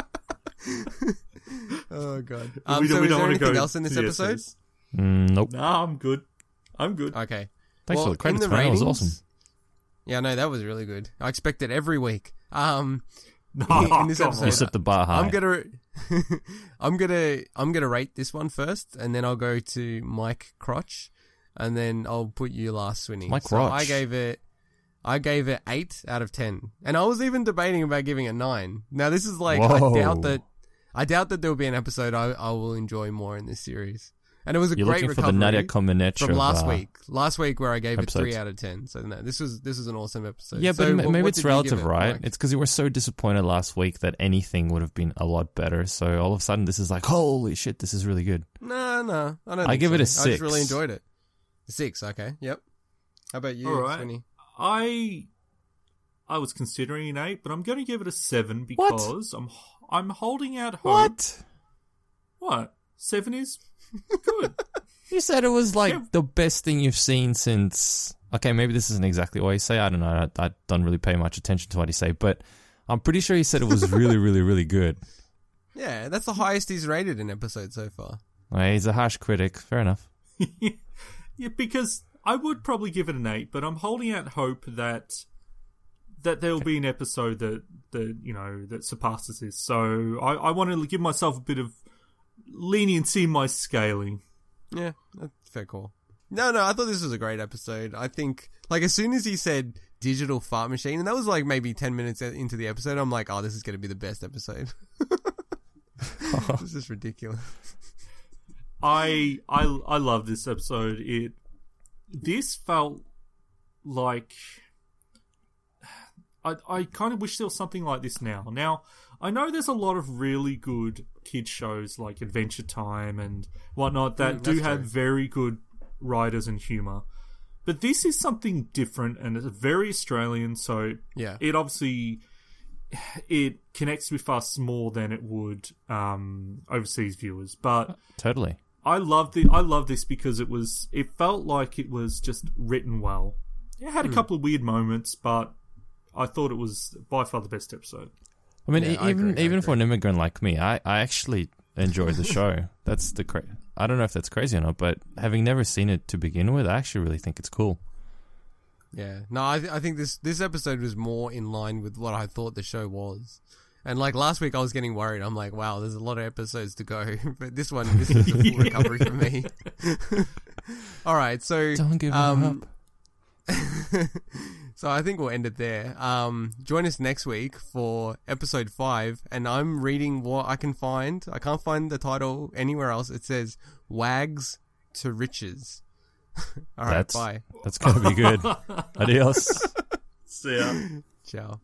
Speaker 4: Oh, God.
Speaker 5: We
Speaker 4: So
Speaker 5: don't
Speaker 4: is there
Speaker 5: wanna
Speaker 4: anything
Speaker 5: go
Speaker 4: else in this
Speaker 5: to the
Speaker 4: episode?
Speaker 5: SS.
Speaker 6: Nope.
Speaker 5: Nah, I'm good.
Speaker 4: Okay.
Speaker 6: Thanks for the
Speaker 4: in
Speaker 6: credits, man. That was awesome.
Speaker 4: Yeah, no, that was really good. I expect it every week.
Speaker 5: No,
Speaker 4: in this
Speaker 5: come
Speaker 4: episode,
Speaker 5: on.
Speaker 6: You set the bar high.
Speaker 4: I'm gonna rate this one first, and then I'll go to Mike Crotch, and then I'll put you last, Swinny.
Speaker 6: Mike
Speaker 4: So
Speaker 6: Crotch.
Speaker 4: I gave it 8 out of 10, and I was even debating about giving it 9. Now this is like
Speaker 6: Whoa.
Speaker 4: I doubt that there will be an episode I will enjoy more in this series, and it was a
Speaker 6: You're
Speaker 4: great
Speaker 6: looking for
Speaker 4: recovery
Speaker 6: the Nadia Comaneci
Speaker 4: from last
Speaker 6: of,
Speaker 4: week. Last week where I gave it 3
Speaker 6: episodes.
Speaker 4: out of 10. So no, this was an awesome episode.
Speaker 6: Yeah,
Speaker 4: So
Speaker 6: but
Speaker 4: what
Speaker 6: maybe
Speaker 4: did
Speaker 6: it's
Speaker 4: you give
Speaker 6: relative,
Speaker 4: it,
Speaker 6: right?
Speaker 4: Mike?
Speaker 6: It's because you were so disappointed last week that anything would have been a lot better. So all of a sudden, this is like, holy shit, this is really good.
Speaker 4: No, I don't.
Speaker 6: I
Speaker 4: think
Speaker 6: give it a
Speaker 4: so. I just
Speaker 6: 6.
Speaker 4: really enjoyed it. 6, okay, yep. How about you,
Speaker 5: All right.
Speaker 4: Swinny?
Speaker 5: I was considering an 8, but I'm going to give it a 7 because I'm holding out hope.
Speaker 6: What?
Speaker 5: What? 7 is good.
Speaker 6: You said it was like
Speaker 5: Yeah.
Speaker 6: the best thing you've seen since... Okay, maybe this isn't exactly what you say. I don't know. I don't really pay much attention to what you say, but I'm pretty sure you said it was really, really, really good.
Speaker 4: Yeah, that's the highest he's rated in episode so far.
Speaker 6: Well, he's a harsh critic. Fair enough.
Speaker 5: Yeah, because I would probably give it an 8, but I'm holding out hope that there'll be an episode that surpasses this. So I want to give myself a bit of leniency in my scaling.
Speaker 4: Yeah, that's a fair call. No, I thought this was a great episode. I think, like, as soon as he said digital fart machine, and that was like maybe 10 minutes into the episode, I'm like, oh, this is going to be the best episode. This is ridiculous.
Speaker 5: I love this episode. This felt like I kind of wish there was something like this now. Now, I know there's a lot of really good kid shows like Adventure Time and whatnot that do
Speaker 4: that's
Speaker 5: have
Speaker 4: true.
Speaker 5: very good writers and humour. But this is something different and it's very Australian, so
Speaker 4: Yeah.
Speaker 5: it obviously it connects with us more than it would overseas viewers. But
Speaker 6: Totally.
Speaker 5: I love this because it felt like it was just written well. It had a couple of weird moments, but I thought it was by far the best episode.
Speaker 6: I mean,
Speaker 4: Yeah, I agree,
Speaker 6: even for an immigrant like me, I actually enjoyed the show. That's the I don't know if that's crazy or not, but having never seen it to begin with, I actually really think it's cool.
Speaker 4: Yeah. No, I think this episode was more in line with what I thought the show was. And like last week I was getting worried. I'm like, wow, there's a lot of episodes to go. But this is a full recovery for me. All right, so
Speaker 6: Don't give up.
Speaker 4: so I think we'll end it there. Join us next week for episode 5, and I'm reading what I can find. I can't find the title anywhere else. It says Wags to Riches. All right, bye.
Speaker 6: That's going to be good. Adios.
Speaker 5: See ya.
Speaker 4: Ciao.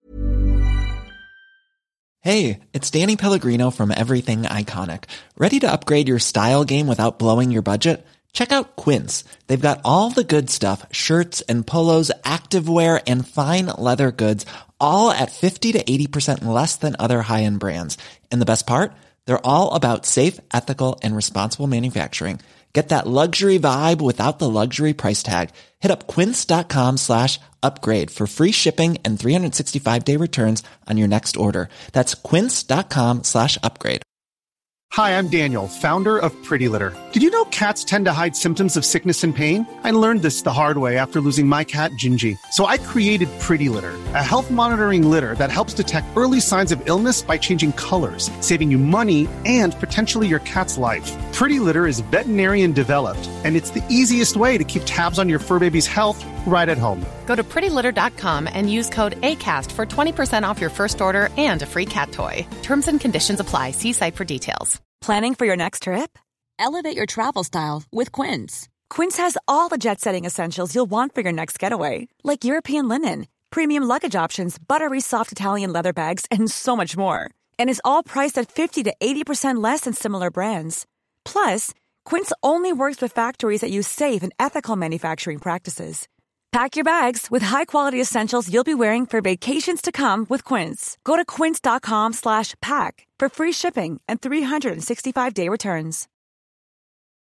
Speaker 8: Hey, it's Danny Pellegrino from Everything Iconic. Ready to upgrade your style game without blowing your budget? Check out Quince. They've got all the good stuff, shirts and polos, activewear, and fine leather goods, all at 50 to 80% less than other high-end brands. And the best part? They're all about safe, ethical, and responsible manufacturing. Get that luxury vibe without the luxury price tag. Hit up quince.com/upgrade for free shipping and 365-day returns on your next order. That's quince.com/upgrade.
Speaker 9: Hi, I'm Daniel, founder of Pretty Litter. Did you know cats tend to hide symptoms of sickness and pain? I learned this the hard way after losing my cat, Gingy. So I created Pretty Litter, a health monitoring litter that helps detect early signs of illness by changing colors, saving you money and potentially your cat's life. Pretty Litter is veterinarian developed, and it's the easiest way to keep tabs on your fur baby's health right at home.
Speaker 10: Go to prettylitter.com and use code ACAST for 20% off your first order and a free cat toy. Terms and conditions apply. See site for details.
Speaker 1: Planning for your next trip?
Speaker 11: Elevate your travel style with Quince.
Speaker 1: Quince has all the jet-setting essentials you'll want for your next getaway, like European linen, premium luggage options, buttery soft Italian leather bags, and so much more. And is all priced at 50 to 80% less than similar brands. Plus, Quince only works with factories that use safe and ethical manufacturing practices. Pack your bags with high-quality essentials you'll be wearing for vacations to come with Quince. Go to quince.com/pack for free shipping and 365-day returns.